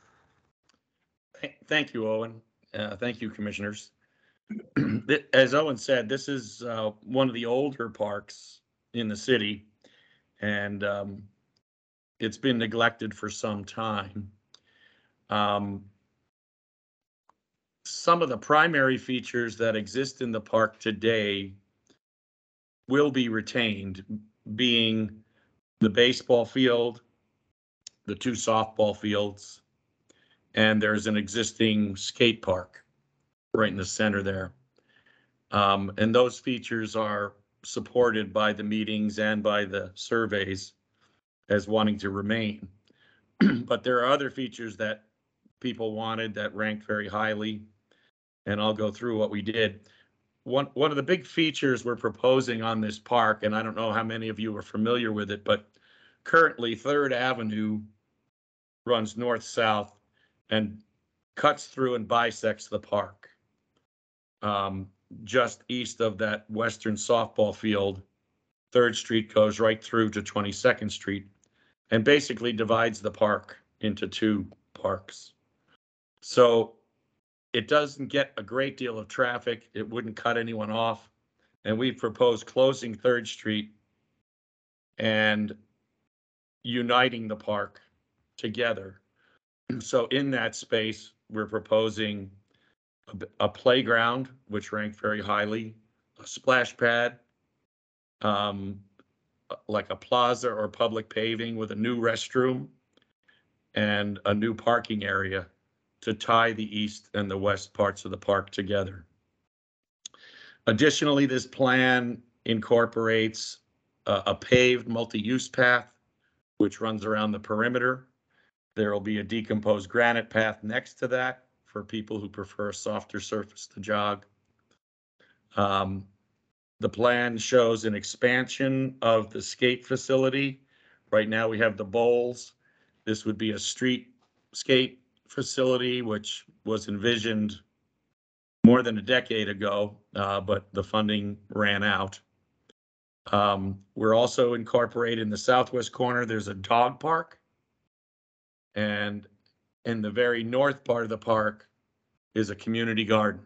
Thank you, Owen. Thank you, commissioners. As Owen said, this is one of the older parks in the city, and it's been neglected for some time. Some of the primary features that exist in the park today will be retained, being the baseball field, the 2 softball fields, and there's an existing skate park right in the center there. And those features are supported by the meetings and by the surveys as wanting to remain. But there are other features that people wanted that ranked very highly, and I'll go through what we did. One of the big features we're proposing on this park, and I don't know how many of you are familiar with it, but currently 3rd Avenue runs north-south and cuts through and bisects the park. Just east of that western softball field, 3rd Street goes right through to 22nd Street and basically divides the park into 2 parks. So it doesn't get a great deal of traffic. It wouldn't cut anyone off. And we've proposed closing 3rd Street and uniting the park together. So in that space, we're proposing a playground, which ranked very highly, a splash pad, like a plaza or public paving with a new restroom and a new parking area to tie the east and the west parts of the park together. Additionally, this plan incorporates a paved multi-use path, which runs around the perimeter. There will be a decomposed granite path next to that for people who prefer a softer surface to jog. The plan shows an expansion of the skate facility. Right now we have the bowls. This would be a street skate facility, which was envisioned more than a decade ago, but the funding ran out. We're also incorporating in the southwest corner, there's a dog park. And in the very north part of the park is a community garden.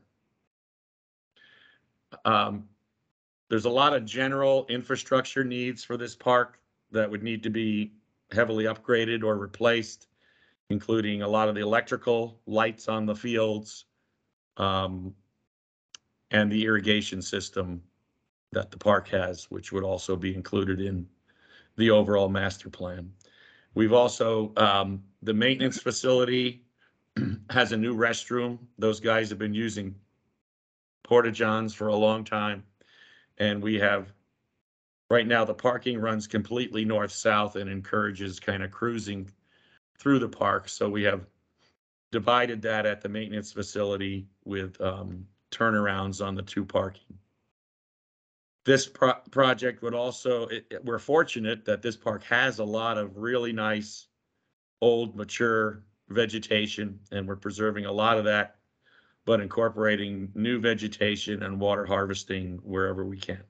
There's a lot of general infrastructure needs for this park that would need to be heavily upgraded or replaced, including a lot of the electrical lights on the fields, and the irrigation system that the park has, which would also be included in the overall master plan. We've also, the maintenance facility has a new restroom. Those guys have been using porta-johns for a long time. And we have, right now, the parking runs completely north-south and encourages kind of cruising through the park. So we have divided that at the maintenance facility with turnarounds on the two parking. This project would also, we're fortunate that this park has a lot of really nice, old, mature vegetation, and we're preserving a lot of that, but incorporating new vegetation and water harvesting wherever we can.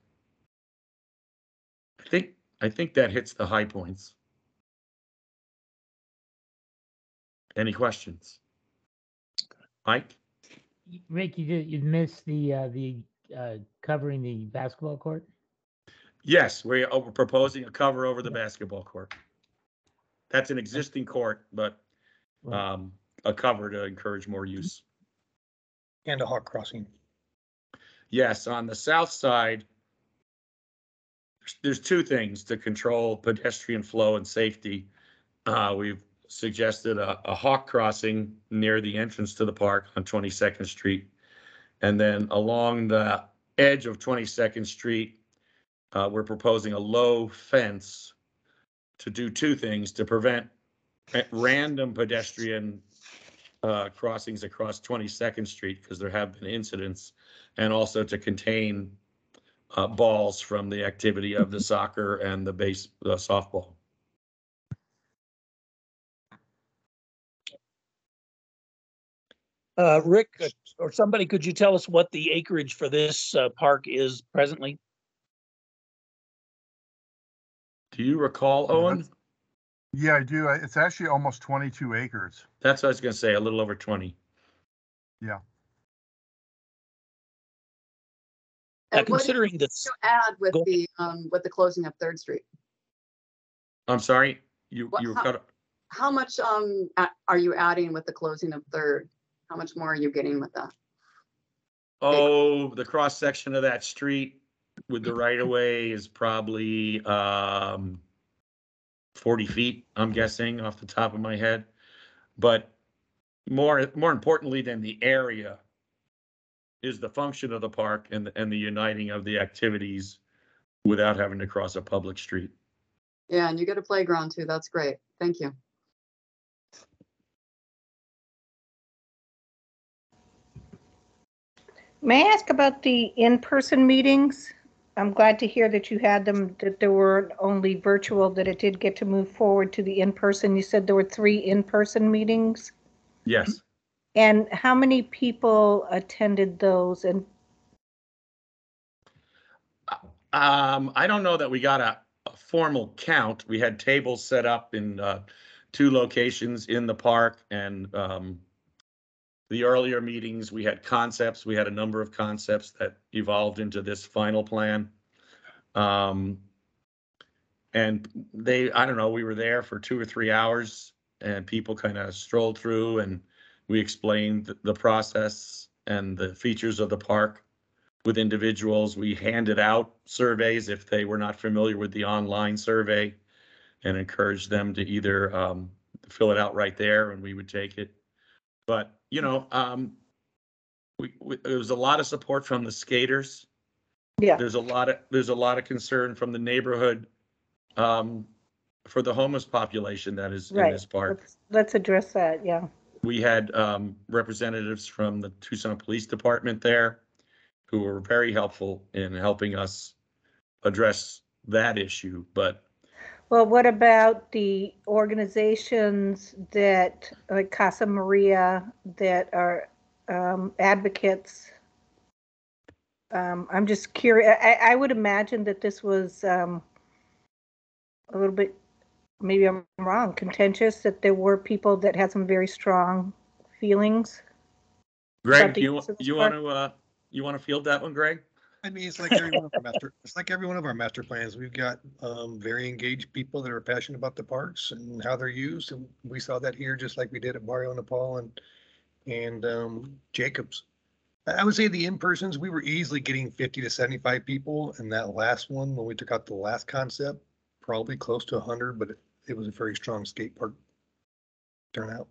I think that hits the high points. Any questions? Mike? Rick, you missed the covering the basketball court? Yes, we're proposing a cover over the basketball court. That's an existing court, but a cover to encourage more use. And a hawk crossing. Yes, on the south side, there's two things to control pedestrian flow and safety. We've suggested a hawk crossing near the entrance to the park on 22nd Street. And then along the edge of 22nd Street, we're proposing a low fence to do two things: to prevent random pedestrian crossings across 22nd Street, because there have been incidents, and also to contain balls from the activity of the soccer and the softball. Rick, or somebody, could you tell us what the acreage for this park is presently? Do you recall, Owen? Yeah, I do. It's actually almost 22 acres. That's what I was going to say, a little over 20. Yeah. And considering this, add with the closing of 3rd Street. I'm sorry, you were cut. How much are you adding with the closing of 3rd? How much more are you getting with that? Oh, the cross section of that street with the right of way is probably 40 feet, I'm guessing, off the top of my head. But more importantly than the area is the function of the park and the uniting of the activities without having to cross a public street. Yeah, and you get a playground too. That's great. Thank you. May I ask about the in-person meetings? I'm glad to hear that you had them, that there were only virtual, that it did get to move forward to the in-person. You said there were 3 in-person meetings? Yes. And how many people attended those? And I don't know that we got a formal count. We had tables set up in 2 locations in the park, and the earlier meetings, we had concepts. We had a number of concepts that evolved into this final plan. And I don't know, we were there for 2 or 3 hours, and people kind of strolled through, and we explained the process and the features of the park. with individuals. We handed out surveys if they were not familiar with the online survey, and encouraged them to either fill it out right there, and we would take it. But there was a lot of support from the skaters. Yeah. There's a lot of concern from the neighborhood for the homeless population that is in this park. Let's address that. Yeah. We had representatives from the Tucson Police Department there who were very helpful in helping us address that issue. But well, what about the organizations that, like Casa Maria, that are advocates? I'm just curious. I would imagine that this was a little bit, maybe I'm wrong, contentious, that there were people that had some very strong feelings. Greg, you want to field that one, Greg? I mean, it's like every one of our master plans. We've got very engaged people that are passionate about the parks and how they're used, and we saw that here just like we did at Barrio Nepal and Jacobs. I would say the in-persons, we were easily getting 50 to 75 people, and that last one, when we took out the last concept, probably close to 100, but it was a very strong skate park turnout.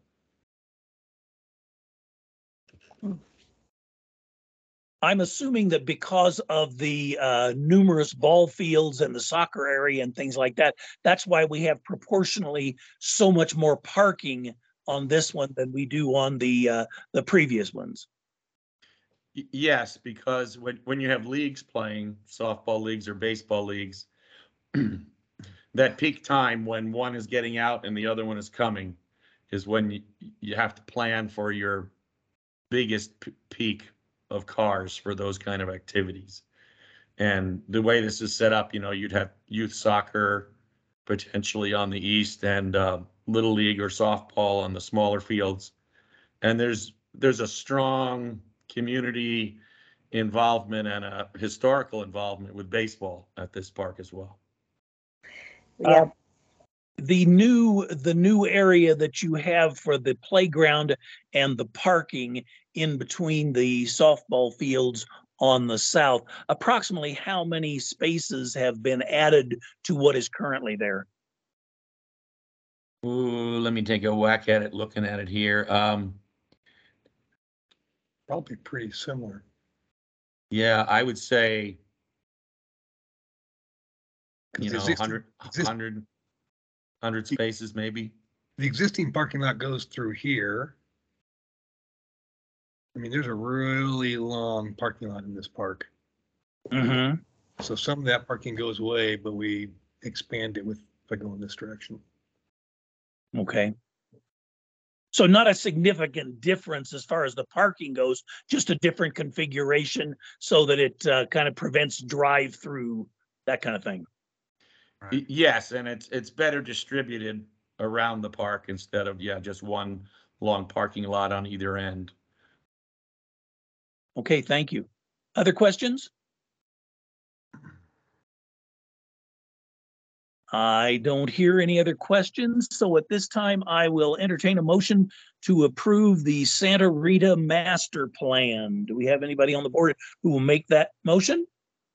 I'm assuming that because of the numerous ball fields and the soccer area and things like that, that's why we have proportionally so much more parking on this one than we do on the previous ones. Yes, because when you have leagues playing, softball leagues or baseball leagues, that peak time when one is getting out and the other one is coming is when you have to plan for your biggest peak of cars for those kind of activities. And the way this is set up, you'd have youth soccer potentially on the east and little league or softball on the smaller fields. And there's a strong community involvement and a historical involvement with baseball at this park as well. Yeah. The new area that you have for the playground and the parking in between the softball fields on the south, approximately how many spaces have been added to what is currently there? Ooh, let me take a whack at it, looking at it here. Probably pretty similar. Yeah, I would say, 100 spaces maybe. The existing parking lot goes through here. I mean, there's a really long parking lot in this park. Mm-hmm. So some of that parking goes away, but we expand it by going this direction. Okay. So not a significant difference as far as the parking goes, just a different configuration so that it kind of prevents drive-through, that kind of thing. Right. Yes, and it's better distributed around the park instead of, just one long parking lot on either end. Okay, thank you. Other questions? I don't hear any other questions, so at this time I will entertain a motion to approve the Santa Rita Master Plan. Do we have anybody on the board who will make that motion?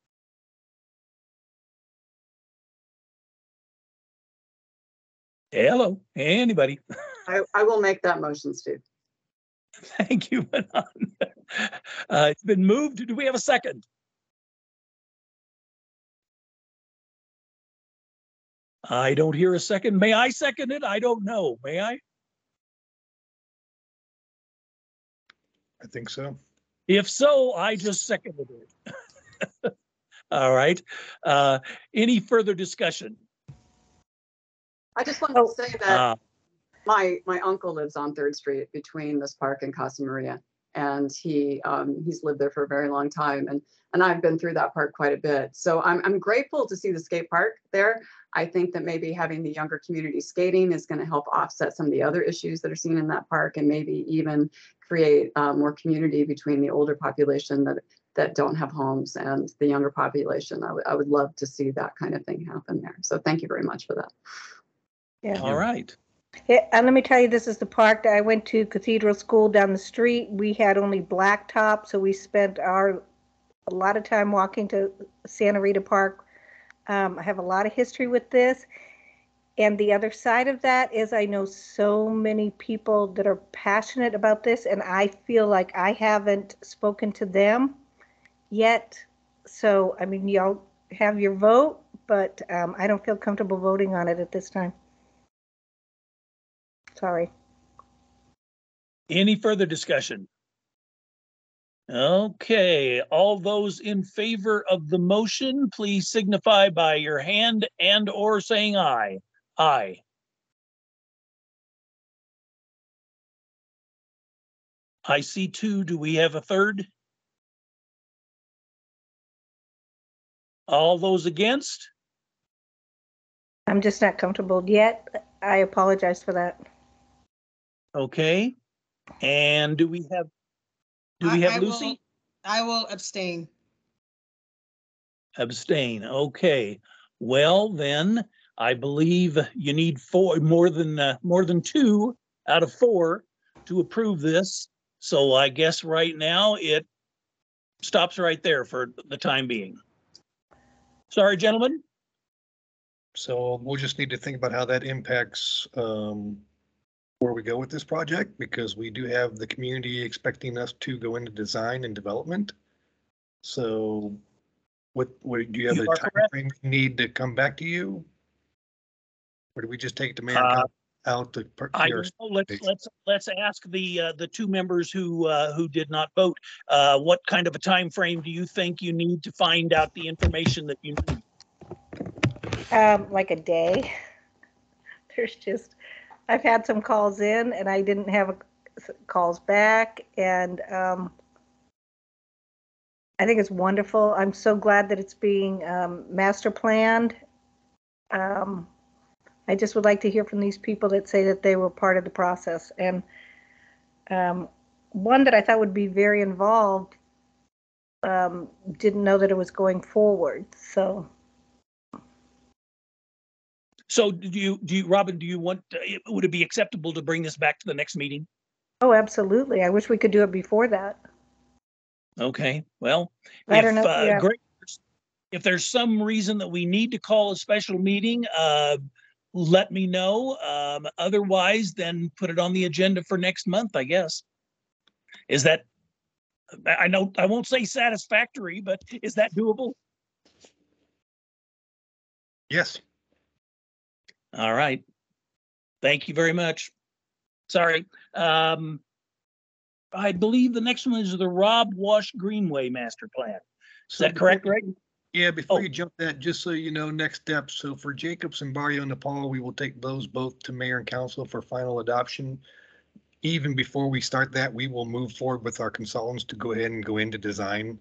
Hello, anybody? I will make that motion, Steve. Thank you, Manon. It's been moved. Do we have a second? I don't hear a second. May I second it? I don't know. May I? I think so. If so, I just seconded it. All right. Any further discussion? I just wanted to say that my uncle lives on 3rd Street between this park and Casa Maria, and he's lived there for a very long time, and I've been through that park quite a bit. So I'm grateful to see the skate park there. I think that maybe having the younger community skating is going to help offset some of the other issues that are seen in that park, and maybe even create more community between the older population that don't have homes and the younger population. I would love to see that kind of thing happen there. So thank you very much for that. Yeah. All right. Yeah, and let me tell you, this is the park that I went to, Cathedral School down the street. We had only blacktop, so we spent our a lot of time walking to Santa Rita Park. I have a lot of history with this. And the other side of that is I know so many people that are passionate about this, and I feel like I haven't spoken to them yet. So, I mean, y'all have your vote, but I don't feel comfortable voting on it at this time. Sorry. Any further discussion? Okay, all those in favor of the motion, please signify by your hand and or saying aye. Aye. I see two. Do we have a third? All those against? I'm just not comfortable yet. I apologize for that. Okay. And do we have Lucy? I will abstain. Abstain. Okay. Well, then I believe you need more than 2 out of 4 to approve this. So I guess right now it stops right there for the time being. Sorry, gentlemen. So we'll just need to think about how that impacts where we go with this project, because we do have the community expecting us to go into design and development. So what do you have a time frame need to come back to you? Or do we just take the mayor out to? I don't know. Let's ask the 2 members who did not vote. What kind of a time frame do you think you need to find out the information that you need? Like a day. I've had some calls in and I didn't have calls back, and I think it's wonderful. I'm so glad that it's being master planned. I just would like to hear from these people that say that they were part of the process. And one that I thought would be very involved didn't know that it was going forward. So do you, Robin, do you want, would it be acceptable to bring this back to the next meeting? Oh, absolutely. I wish we could do it before that. Okay, well, I don't know. If there's some reason that we need to call a special meeting, let me know. Otherwise, then put it on the agenda for next month, I guess. Is that, I know, I won't say satisfactory, but is that doable? Yes. All right. Thank you very much. Sorry. I believe the next one is the Rob Wash Greenway Master Plan. Is that correct, Greg? Yeah, before you jump that, just so you know, next steps. So for Jacobs and Barrio Nepal, we will take those both to mayor and council for final adoption. Even before we start that, we will move forward with our consultants to go ahead and go into design.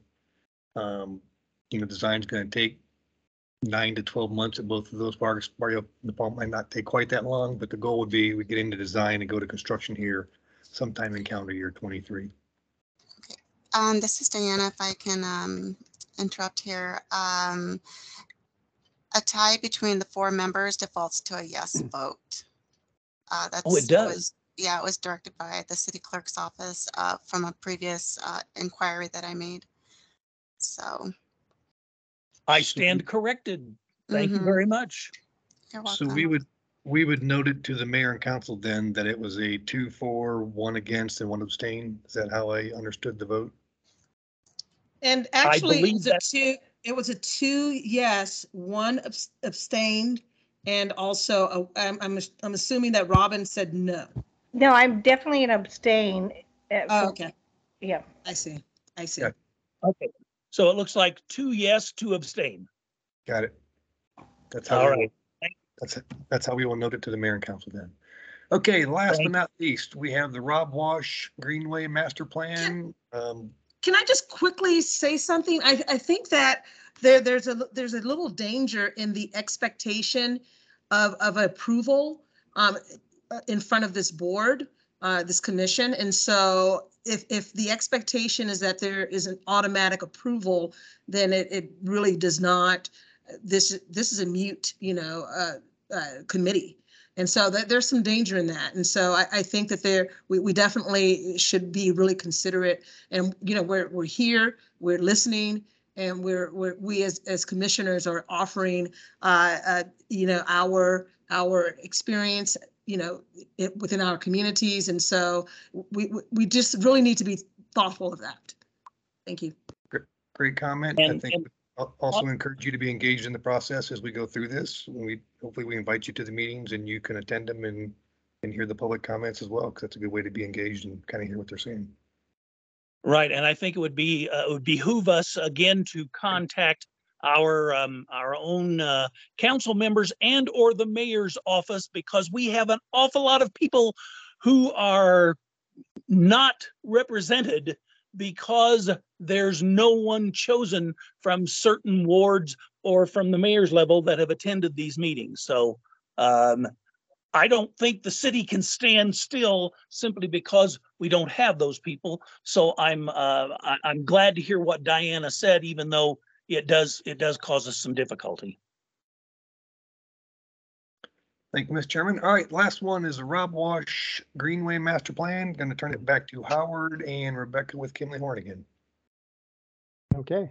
Design's going to take 9 to 12 months at both of those parks. Barrio Nepal might not take quite that long, but the goal would be we get into design and go to construction here sometime in calendar year 23. This is Diana, if I can interrupt here. A tie between the 4 members defaults to a yes vote. It does? It was directed by the city clerk's office from a previous inquiry that I made. So I stand corrected. Thank you very much. You're welcome. So we would note it to the mayor and council then that it was a 2-4, 1 against and 1 abstain. Is that how I understood the vote? And actually, it was a 2 yes, 1 abstained, and also I'm assuming that Robin said no. No, I'm definitely an abstain. Okay. Yeah. I see. Yeah. Okay. So it looks like 2 yes, 2 abstain. Got it. That's how. All right. That's how we will note it to the mayor and council then. Okay, last but not least, we have the Rob Wash Greenway Master Plan. Can I just quickly say something? I think that there's a little danger in the expectation of approval in front of this board, this commission. And so if the expectation is that there is an automatic approval, then it really does not. This is a mute, committee. And so there's some danger in that. And so I think that we definitely should be really considerate. And, we're here, we're listening, and we as commissioners are offering, our experience, within our communities. And so we just really need to be thoughtful of that. Thank you. Great comment. I think I'll also encourage you to be engaged in the process as we go through this. Hopefully we invite you to the meetings and you can attend them and hear the public comments as well, because that's a good way to be engaged and kind of hear what they're saying. Right, and I think it would behoove us again to contact our own council members and or the mayor's office, because we have an awful lot of people who are not represented because there's no one chosen from certain wards or from the mayor's level that have attended these meetings. So I don't think the city can stand still simply because we don't have those people. So I'm glad to hear what Diana said, even though it does cause us some difficulty. Thank you, Mr. Chairman. All right, last one is the Rob Wash Greenway Master Plan. Going to turn it back to Howard and Rebecca with Kimley Horn again. Okay.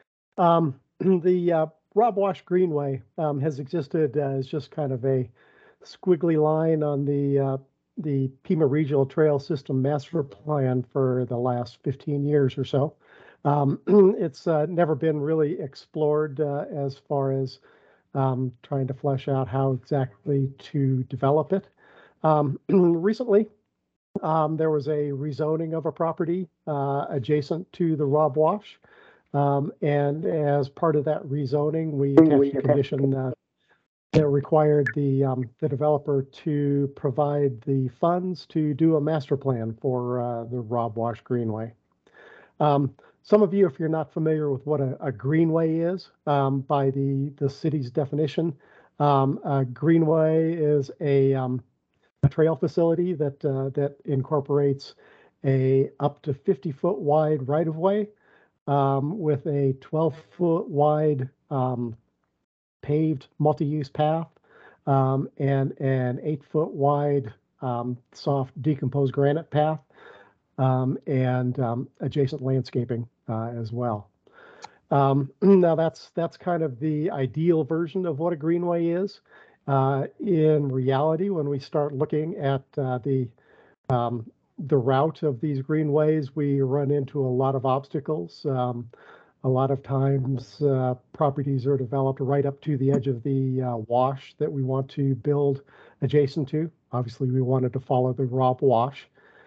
The Rob Wash Greenway has existed as just kind of a squiggly line on the Pima Regional Trail System Master Plan for the last 15 years or so. It's never been really explored as far as trying to flesh out how exactly to develop it. Recently, there was a rezoning of a property adjacent to the Rob Wash. And as part of that rezoning, we attached a condition that required the developer to provide the funds to do a master plan for the Rob Wash Greenway. Some of you, if you're not familiar with what a greenway is, by the city's definition, a greenway is a trail facility that incorporates a up to 50-foot wide right-of-way with a 12-foot wide paved multi-use path and an 8-foot wide soft decomposed granite path and adjacent landscaping as well. Now that's kind of the ideal version of what a greenway is. In reality, when we start looking at the route of these greenways, we run into a lot of obstacles. A lot of times properties are developed right up to the edge of the wash that we want to build adjacent to. Obviously, we wanted to follow the Rob Wash.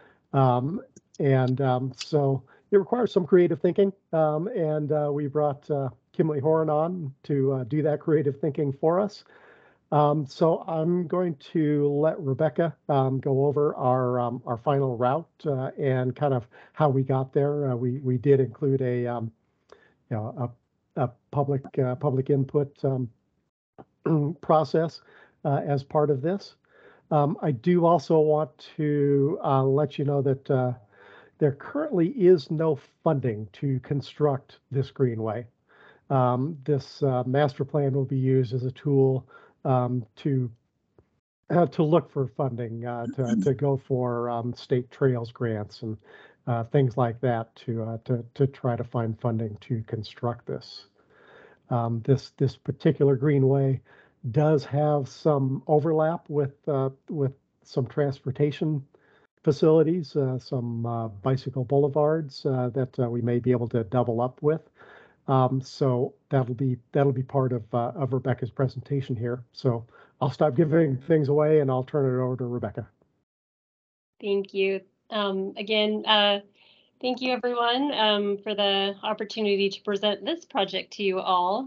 So it requires some creative thinking. We brought Kimley Horn on to do that creative thinking for us. So I'm going to let Rebecca go over our final route and kind of how we got there. We did include a public input process as part of this. I do also want to let you know that there currently is no funding to construct this greenway. This master plan will be used as a tool to look for funding, to go for state trails grants and things like that to try to find funding to construct this. This particular greenway does have some overlap with some transportation facilities, some bicycle boulevards that we may be able to double up with. So that'll be part of Rebecca's presentation here. So I'll stop giving things away and I'll turn it over to Rebecca. Thank you. Again, thank you everyone for the opportunity to present this project to you all.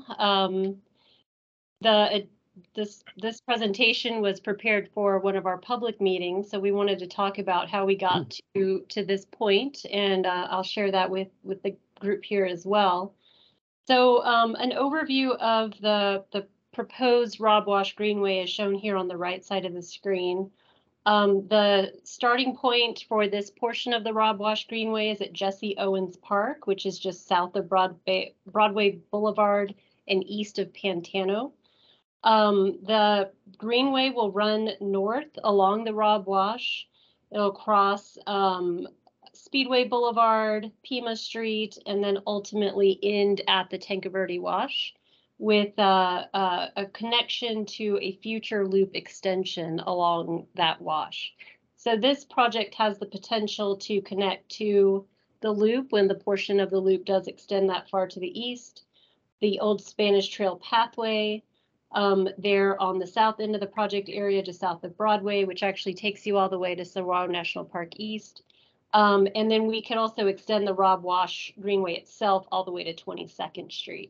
This presentation was prepared for one of our public meetings, so we wanted to talk about how we got to this point, and I'll share that with the group here as well. So an overview of the proposed Rob Wash Greenway is shown here on the right side of the screen. The starting point for this portion of the Rob Wash Greenway is at Jesse Owens Park, which is just south of Broadway Boulevard and east of Pantano. The greenway will run north along the Rob Wash. It'll cross Speedway Boulevard, Pima Street, and then ultimately end at the Tanque Verde Wash with a connection to a future loop extension along that wash. So this project has the potential to connect to the loop when the portion of the loop does extend that far to the east, the old Spanish Trail pathway, there on the south end of the project area just south of Broadway, which actually takes you all the way to Saguaro National Park East. And then we can also extend the Rob Wash Greenway itself all the way to 22nd Street.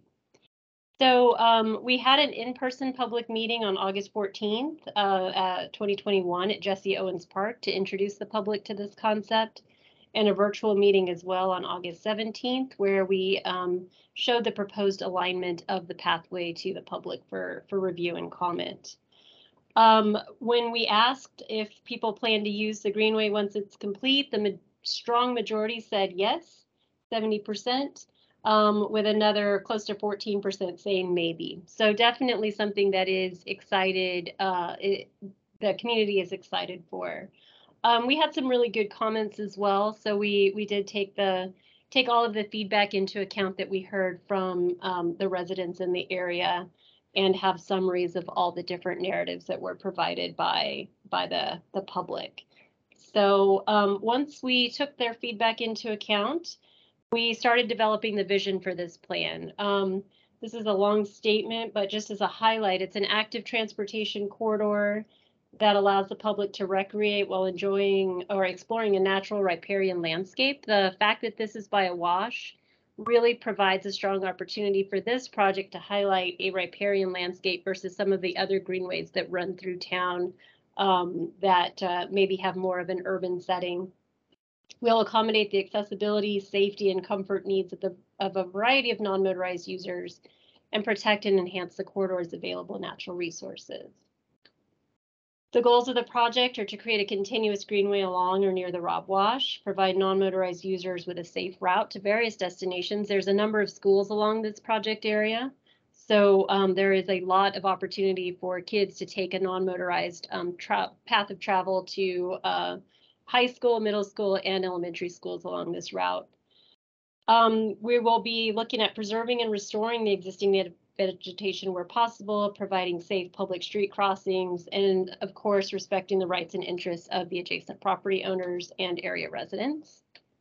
So we had an in-person public meeting on August 14th, 2021 at Jesse Owens Park to introduce the public to this concept, and a virtual meeting as well on August 17th, where we showed the proposed alignment of the pathway to the public for review and comment. When we asked if people plan to use the Greenway once it's complete, the strong majority said yes, 70%, with another close to 14% saying maybe. So definitely something that is excited, the community is excited for. We had some really good comments as well. So we did take all of the feedback into account that we heard from the residents in the area, and have summaries of all the different narratives that were provided by the public. So once we took their feedback into account, we started developing the vision for this plan. This is a long statement, but just as a highlight, it's an active transportation corridor that allows the public to recreate while enjoying or exploring a natural riparian landscape. The fact that this is by a wash really provides a strong opportunity for this project to highlight a riparian landscape versus some of the other greenways that run through town that maybe have more of an urban setting. We'll accommodate the accessibility, safety, and comfort needs of a variety of non-motorized users and protect and enhance the corridor's available natural resources. The goals of the project are to create a continuous greenway along or near the Rob Wash, provide non-motorized users with a safe route to various destinations. There's a number of schools along this project area, so there is a lot of opportunity for kids to take a non-motorized path of travel to high school, middle school, and elementary schools along this route. We will be looking at preserving and restoring the existing native vegetation where possible, providing safe public street crossings, and of course, respecting the rights and interests of the adjacent property owners and area residents.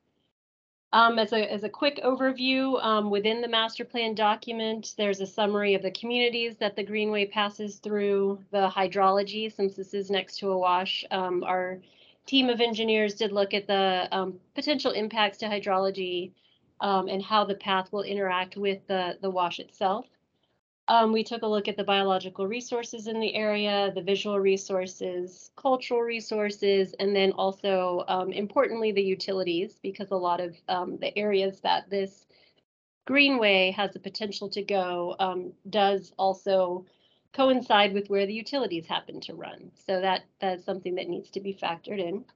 As a quick overview, within the master plan document, there's a summary of the communities that the Greenway passes through, the hydrology, since this is next to a wash. Our team of engineers did look at the potential impacts to hydrology and how the path will interact with the wash itself. We took a look at the biological resources in the area, the visual resources, cultural resources, and then also, importantly, the utilities, because a lot of the areas that this greenway has the potential to go does also coincide with where the utilities happen to run. So that's something that needs to be factored in.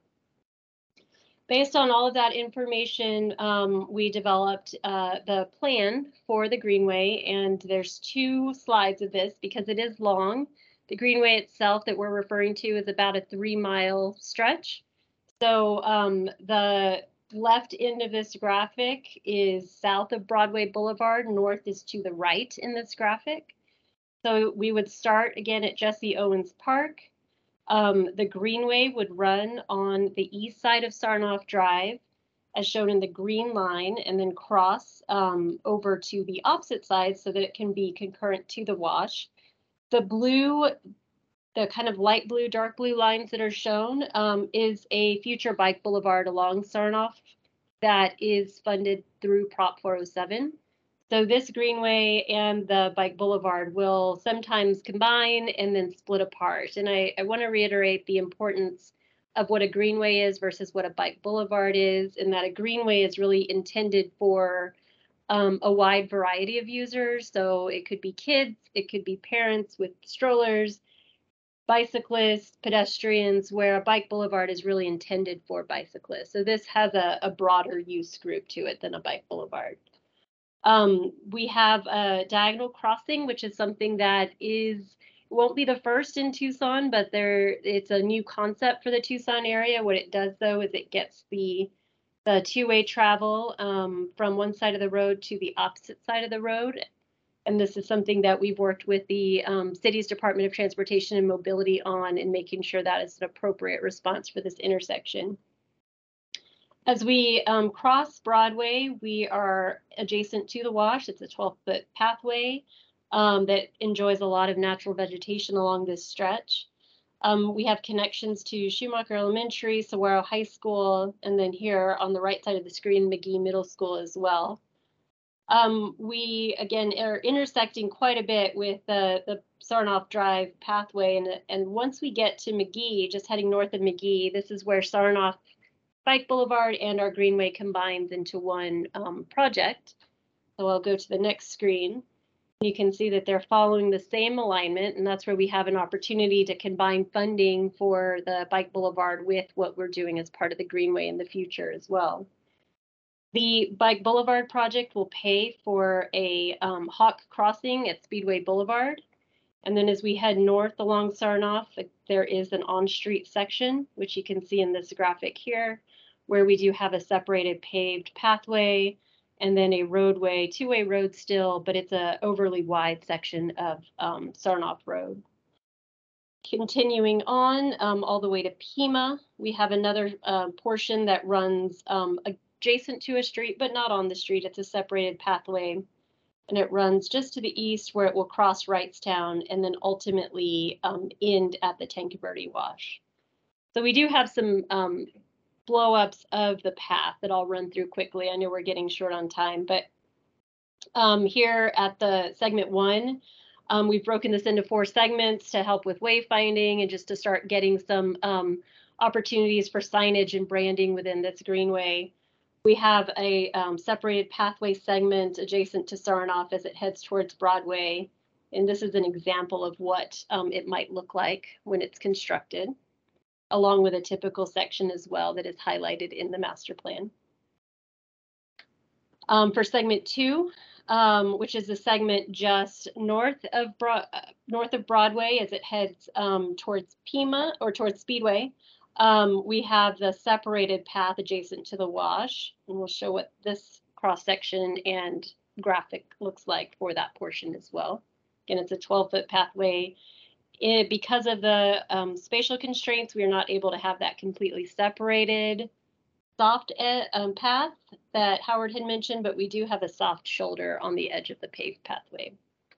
Based on all of that information, we developed the plan for the Greenway, and there's 2 slides of this because it is long. The Greenway itself that we're referring to is about a 3-mile stretch. So the left end of this graphic is south of Broadway Boulevard, north is to the right in this graphic. So we would start again at Jesse Owens Park. The Greenway would run on the east side of Sarnoff Drive, as shown in the green line, and then cross over to the opposite side so that it can be concurrent to the wash. The blue, the kind of light blue, dark blue lines that are shown is a future bike boulevard along Sarnoff that is funded through Prop 407. So this Greenway and the bike boulevard will sometimes combine and then split apart. And I want to reiterate the importance of what a Greenway is versus what a bike boulevard is, and that a Greenway is really intended for a wide variety of users. So it could be kids, it could be parents with strollers, bicyclists, pedestrians, where a bike boulevard is really intended for bicyclists. So this has a broader use group to it than a bike boulevard. We have a diagonal crossing, which is something that won't be the first in Tucson, but it's a new concept for the Tucson area. What it does though is it gets the the two-way travel from one side of the road to the opposite side of the road. And this is something that we've worked with the city's Department of Transportation and Mobility on, and making sure that is an appropriate response for this intersection. As we cross Broadway, we are adjacent to the wash. It's a 12-foot pathway that enjoys a lot of natural vegetation along this stretch. We have connections to Schumacher Elementary, Saguaro High School, and then here on the right side of the screen, McGee Middle School as well. We, again, are intersecting quite a bit with the Sarnoff Drive pathway. And once we get to McGee, just heading north of McGee, this is where Sarnoff Bike Boulevard and our Greenway combines into one project. So I'll go to the next screen. You can see that they're following the same alignment, and that's where we have an opportunity to combine funding for the Bike Boulevard with what we're doing as part of the Greenway in the future as well. The Bike Boulevard project will pay for a Hawk crossing at Speedway Boulevard. And then as we head north along Sarnoff, there is an on-street section, which you can see in this graphic here, where we do have a separated paved pathway and then a roadway, two-way road still, but it's a overly wide section of Sarnoff Road. Continuing on all the way to Pima, we have another portion that runs adjacent to a street, but not on the street. It's a separated pathway, and it runs just to the east where it will cross Wrightstown and then ultimately end at the Tanqueberty Wash. So we do have some blow-ups of the path that I'll run through quickly. I know we're getting short on time, but here at the segment 1, we've broken this into 4 segments to help with wayfinding and just to start getting some opportunities for signage and branding within this greenway. We have a separated pathway segment adjacent to Sarnoff as it heads towards Broadway. And this is an example of what it might look like when it's constructed, along with a typical section as well that is highlighted in the master plan. For segment 2, which is the segment just north of Broadway as it heads towards Pima or towards Speedway, we have the separated path adjacent to the wash, and we'll show what this cross section and graphic looks like for that portion as well. Again, it's a 12-foot pathway. Because of the spatial constraints, we are not able to have that completely separated soft path that Howard had mentioned, but we do have a soft shoulder on the edge of the paved pathway.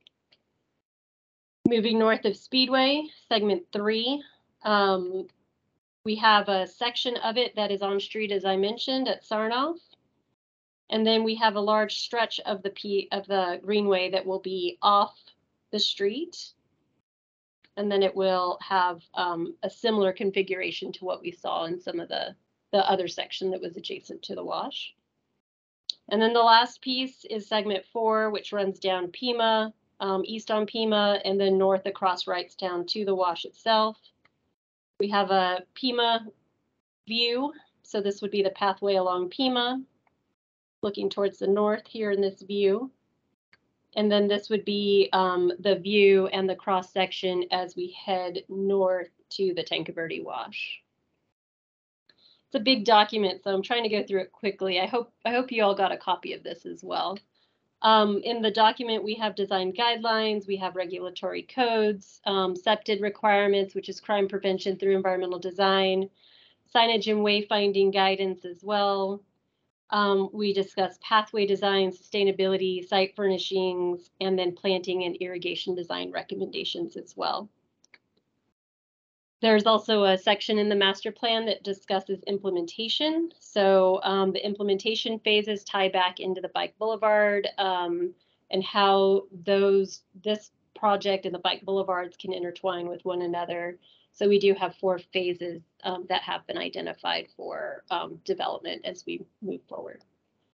Moving north of Speedway, segment 3, we have a section of it that is on street, as I mentioned, at Sarnoff. And then we have a large stretch of the greenway that will be off the street. And then it will have a similar configuration to what we saw in some of the other section that was adjacent to the wash. And then the last piece is segment 4, which runs down Pima, east on Pima, and then north across Wrightstown to the wash itself. We have a Pima view, so this would be the pathway along Pima, looking towards the north here in this view. And then this would be the view and the cross section as we head north to the Tanqueberty Wash. It's a big document, so I'm trying to go through it quickly. I hope you all got a copy of this as well. In the document, we have design guidelines, we have regulatory codes, SEPTED requirements, which is crime prevention through environmental design, signage and wayfinding guidance as well. We discuss pathway design, sustainability, site furnishings, and then planting and irrigation design recommendations as well. There's also a section in the master plan that discusses implementation. So the implementation phases tie back into the Bike Boulevard and how this project and the Bike Boulevards can intertwine with one another. So we do have 4 phases that have been identified for development as we move forward.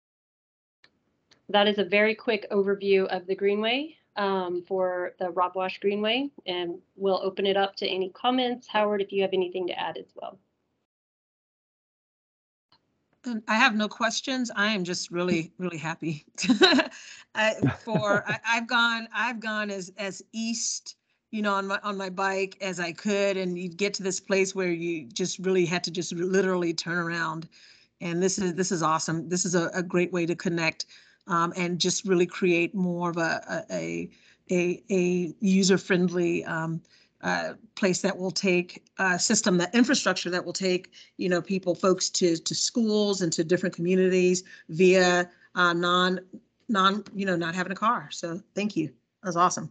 That is a very quick overview of the Greenway for the Rob Wash Greenway, and we'll open it up to any comments. Howard, if you have anything to add as well. I have no questions. I am just really, really happy. I've gone as east, you know, on my bike as I could, and you get to this place where you just really had to just literally turn around And this is awesome. This is a great way to connect and just really create more of a user-friendly place that will take system, the infrastructure that will take, you know, folks to schools and to different communities via not having a car. So thank you. That was awesome.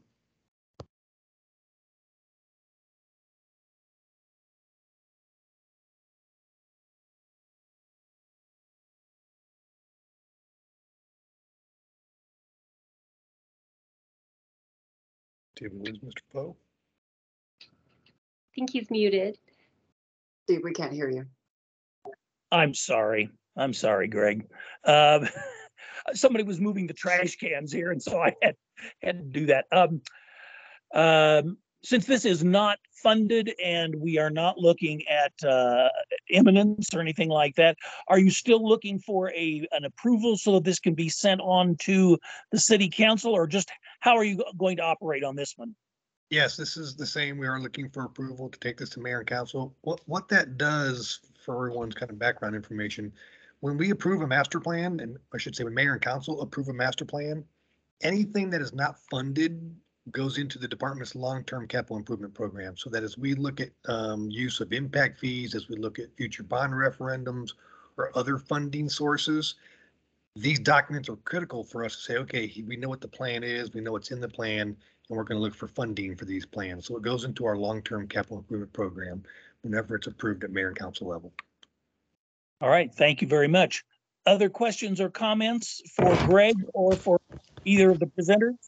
David, where's Mr. Poe? I think he's muted. Steve, we can't hear you. I'm sorry, Greg. Somebody was moving the trash cans here, and so I had to do that. Since this is not funded and we are not looking at imminence or anything like that, are you still looking for an approval so that this can be sent on to the city council, or just how are you going to operate on this one? Yes, this is the same. We are looking for approval to take this to mayor and council. What that does for everyone's kind of background information, when we approve a master plan, and I should say when mayor and council approve a master plan, anything that is not funded goes into the department's long-term capital improvement program. So that as we look at use of impact fees, as we look at future bond referendums or other funding sources, these documents are critical for us to say, okay, we know what the plan is, we know what's in the plan, and we're going to look for funding for these plans. So it goes into our long-term capital improvement program whenever it's approved at mayor and council level. All right, thank you very much. Other questions or comments for Greg or for either of the presenters?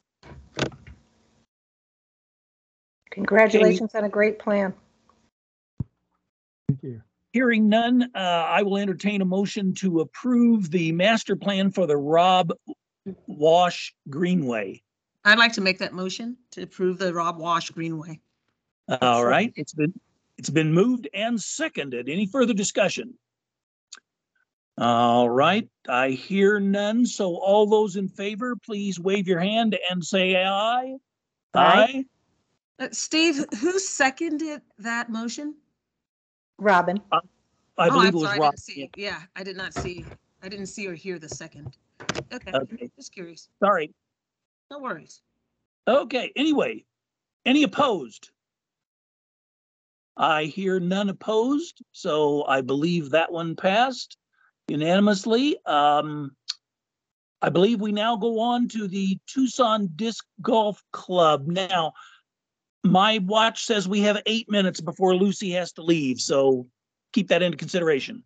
Congratulations on a great plan. Thank you. Hearing none, I will entertain a motion to approve the master plan for the Rob Wash Greenway. I'd like to make that motion to approve the Rob Wash Greenway. All right, it's been moved and seconded. Any further discussion? All right, I hear none. So all those in favor, please wave your hand and say aye. Aye. Steve, who seconded that motion? Robin. I believe it was sorry, Rob. I didn't see or hear the second. Okay, just curious. Sorry. No worries. Okay, anyway, any opposed? I hear none opposed, so I believe that one passed unanimously. I believe we now go on to the Tucson Disc Golf Club. Now, my watch says we have 8 minutes before Lucy has to leave, so keep that into consideration.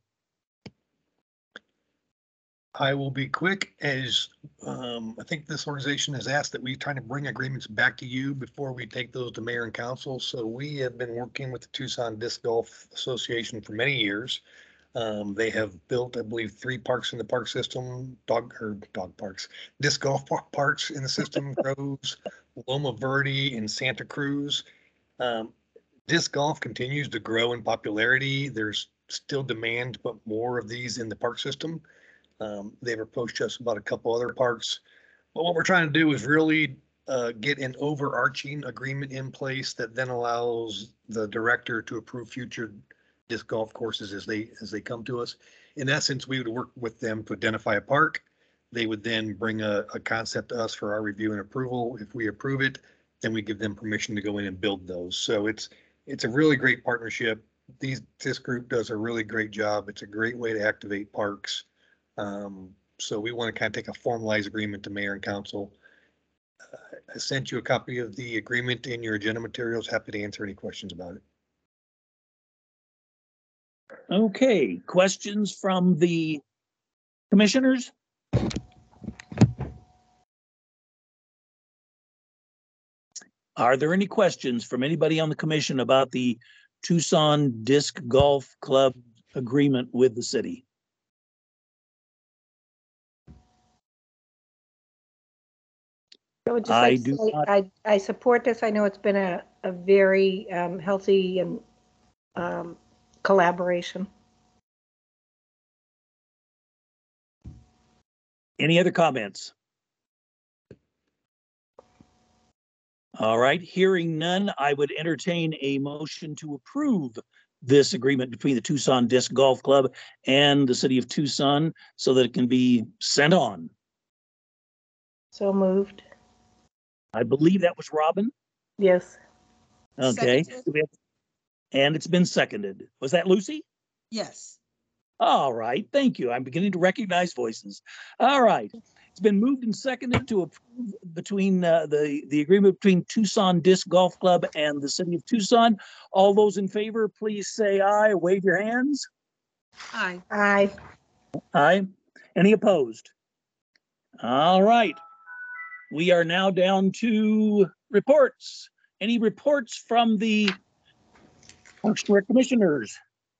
I will be quick, as I think this organization has asked that we try to bring agreements back to you before we take those to mayor and council. So we have been working with the Tucson Disc Golf Association for many years. They have built, I believe, 3 parks in the park system, disc golf parks in the system, Groves, Loma Verde, and Santa Cruz. Disc golf continues to grow in popularity. There's still demand, but more of these in the park system. They've approached us about a couple other parks. But what we're trying to do is really get an overarching agreement in place that then allows the director to approve future disc golf courses as they come to us. In essence, we would work with them to identify a park. They would then bring a concept to us for our review and approval. If we approve it, then we give them permission to go in and build those. So it's a really great partnership. This group does a really great job. It's a great way to activate parks. So we want to kind of take a formalized agreement to mayor and council. I sent you a copy of the agreement in your agenda materials. Happy to answer any questions about it. Okay, questions from the commissioners? Are there any questions from anybody on the commission about the Tucson Disc Golf Club agreement with the city? I would just like to say, I support this. I know it's been a very healthy and collaboration. Any other comments? All right, hearing none, I would entertain a motion to approve this agreement between the Tucson Disc Golf Club and the city of Tucson so that it can be sent on. So moved. I believe that was Robin. Yes. Okay. And it's been seconded. Was that Lucy? Yes. All right. Thank you. I'm beginning to recognize voices. All right. It's been moved and seconded to approve between the agreement between Tucson Disc Golf Club and the city of Tucson. All those in favor, please say aye. Wave your hands. Aye. Aye. Aye. Any opposed? All right. We are now down to reports. Any reports from the Parks and Rec commissioners?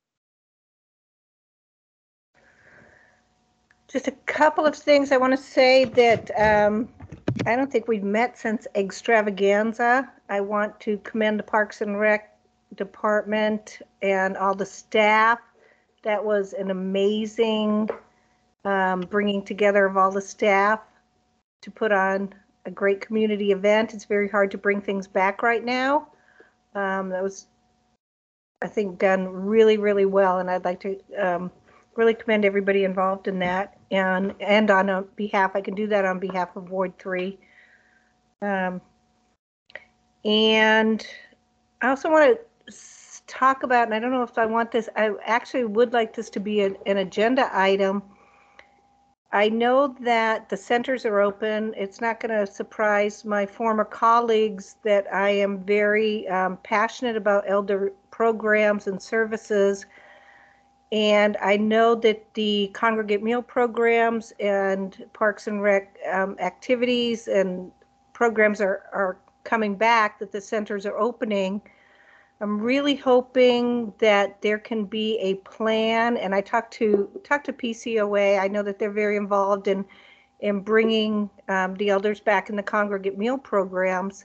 Just a couple of things I want to say that I don't think we've met since Extravaganza. I want to commend the Parks and Rec department and all the staff. That was an amazing bringing together of all the staff to put on a great community event. It's very hard to bring things back right now. That was, I think, done really, really well, and I'd like to really commend everybody involved in that. And on a behalf, I can do that on behalf of Ward 3. And I also want to talk about, and I don't know if I want this, I actually would like this to be an agenda item. I know that the centers are open. It's not going to surprise my former colleagues that I am very passionate about elder programs and services. And I know that the congregate meal programs and Parks and Rec activities and programs are coming back, that the centers are opening. I'm really hoping that there can be a plan, and I talked to PCOA. I know that they're very involved in bringing the elders back in the congregate meal programs.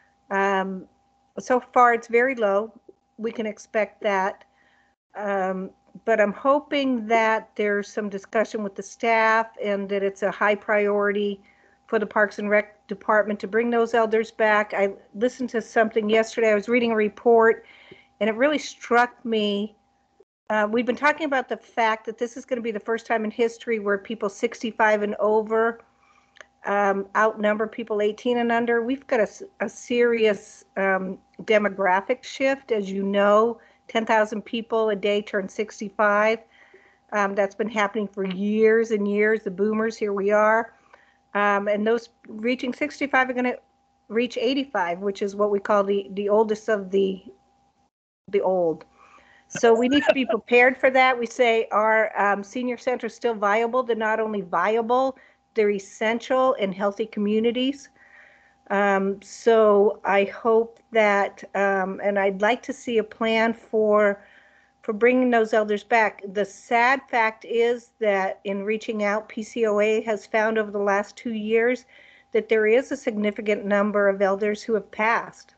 So far, it's very low. We can expect that. But I'm hoping that there's some discussion with the staff and that it's a high priority for the Parks and Rec department to bring those elders back. I listened to something yesterday. I was reading a report and it really struck me. We've been talking about the fact that this is going to be the first time in history where people 65 and over outnumber people 18 and under. We've got a serious demographic shift, as you know. 10,000 people a day turn 65. That's been happening for years and years. The boomers, here we are. And those reaching 65 are going to reach 85, which is what we call the oldest of the old. So we need to be prepared for that. We say our senior centers still viable. They're not only viable, they're essential in healthy communities. So I hope that, and I'd like to see a plan for bringing those elders back. The sad fact is that in reaching out, PCOA has found over the last 2 years that there is a significant number of elders who have passed.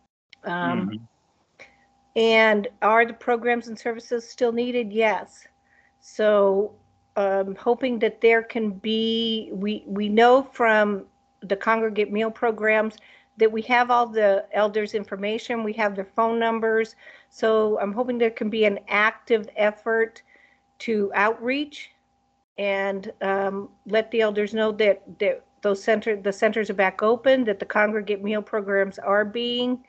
And are the programs and services still needed? Yes. So hoping that there can be, we know from the congregate meal programs that we have all the elders' information, we have their phone numbers. So I'm hoping there can be an active effort to outreach and let the elders know that the centers are back open, that the congregate meal programs are being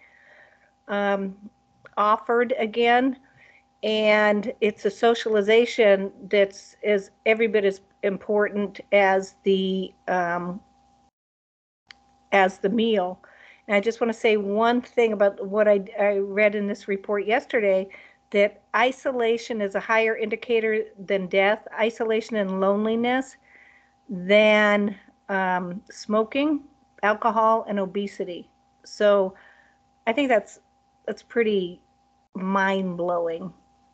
offered again. And it's a socialization that's every bit as important as the meal. And I just want to say one thing about what I read in this report yesterday, that isolation is a higher indicator than death, isolation and loneliness, than smoking, alcohol, and obesity. So I think that's pretty mind-blowing.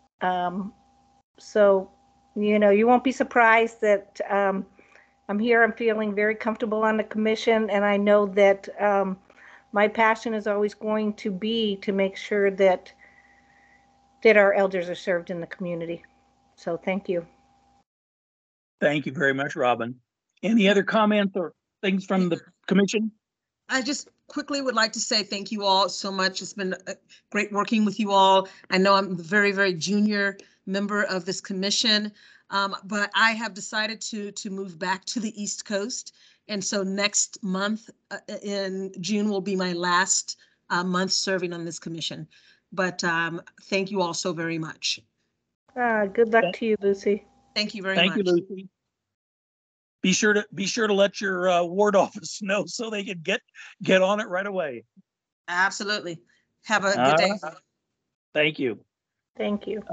So, you won't be surprised that I'm here. I'm feeling very comfortable on the commission, and I know that my passion is always going to be to make sure that our elders are served in the community. So thank you. Thank you very much, Robin. Any other comments or things from the commission? I just quickly would like to say thank you all so much. It's been great working with you all. I know I'm a very, very junior member of this commission, but I have decided to move back to the East Coast. And so next month in June will be my last month serving on this commission. But thank you all so very much. Good luck to you, Lucy. Thank you very much. Thank you, Lucy. Be sure to let your ward office know so they can get on it right away. Absolutely. Have a good day. Thank you. Thank you.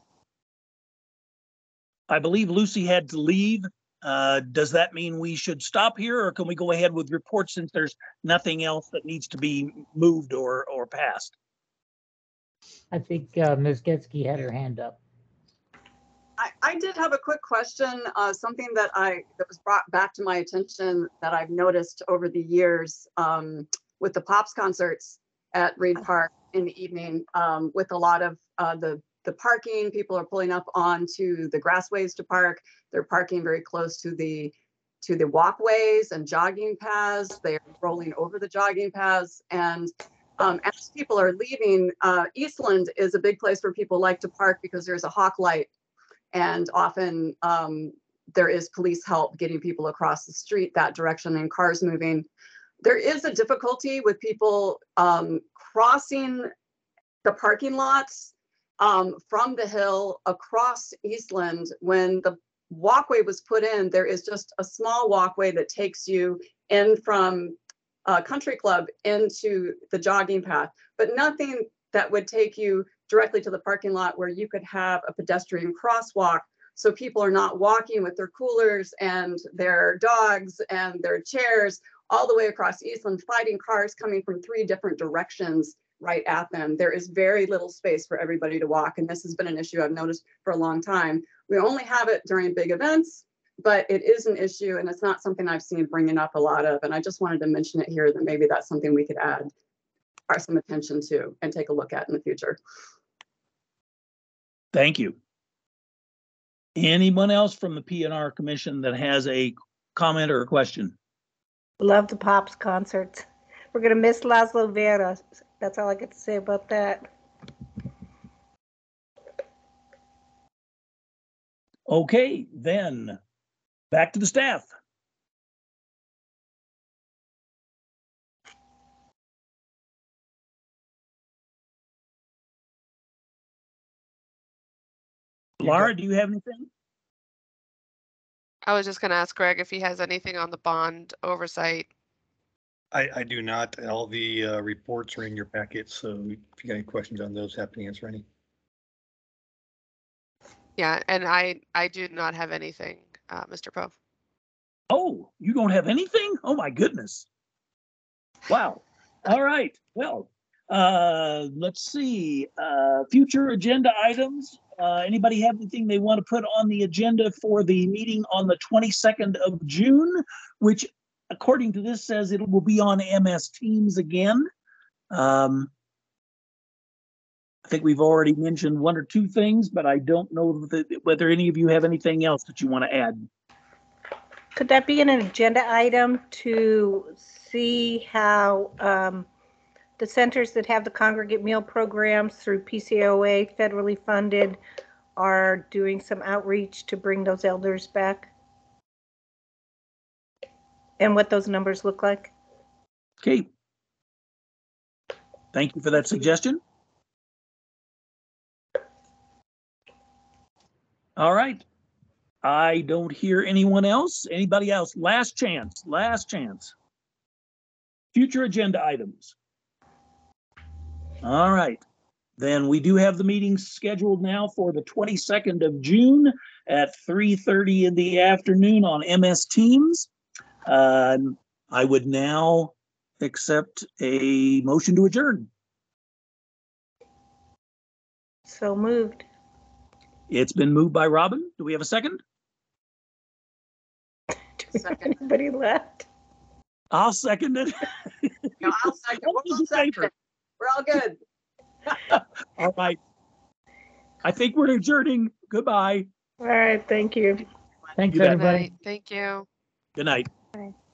I believe Lucy had to leave. Does that mean we should stop here, or can we go ahead with reports since there's nothing else that needs to be moved or passed? I think Ms. Getsky had her hand up. I did have a quick question, something that was brought back to my attention that I've noticed over the years with the Pops concerts at Reed Park in the evening, with a lot of the parking. People are pulling up onto the grassways to park. They're parking very close to the walkways and jogging paths. They're rolling over the jogging paths. And as people are leaving, Eastland is a big place where people like to park because there's a hawk light. And often there is police help getting people across the street that direction and cars moving. There is a difficulty with people crossing the parking lots from the hill across Eastland. When the walkway was put in, there is just a small walkway that takes you in from Country Club into the jogging path, but nothing that would take you directly to the parking lot where you could have a pedestrian crosswalk so people are not walking with their coolers and their dogs and their chairs all the way across Eastland, fighting cars coming from 3 different directions right at them. There is very little space for everybody to walk, and this has been an issue I've noticed for a long time. We only have it during big events, but it is an issue, and it's not something I've seen bringing up a lot of, and I just wanted to mention it here that maybe that's something we could add some attention to and take a look at in the future. Thank you. Anyone else from the PNR Commission that has a comment or a question? Love the Pops concerts. We're going to miss Laszlo Vera. That's all I get to say about that. Okay, then back to the staff. Laura, do you have anything? I was just going to ask Greg if he has anything on the bond oversight. I do not. All the reports are in your packet, so if you got any questions on those, happy to answer any. Yeah, and I do not have anything, Mr. Poe. Oh, you don't have anything? Oh my goodness. Wow. All right. Well, let's see. Future agenda items. Anybody have anything they want to put on the agenda for the meeting on the 22nd of June, which according to this says it will be on MS Teams again. I think we've already mentioned 1 or 2 things, but I don't know whether any of you have anything else that you want to add. Could that be an agenda item to see how the centers that have the congregate meal programs through PCOA, federally funded, are doing some outreach to bring those elders back? And what those numbers look like? Okay. Thank you for that suggestion. All right. I don't hear anyone else. Anybody else? Last chance. Last chance. Future agenda items. All right. Then we do have the meeting scheduled now for the 22nd of June at 3:30 in the afternoon on MS Teams. I would now accept a motion to adjourn. So moved. It's been moved by Robin. Do we have a second? Second. Anybody left? I'll second it. No, I'll second. We'll second it. We're all good. All right. I think we're adjourning. Goodbye. All right. Thank you. Thanks, You bet. everybody. Thank you. Good night. Bye.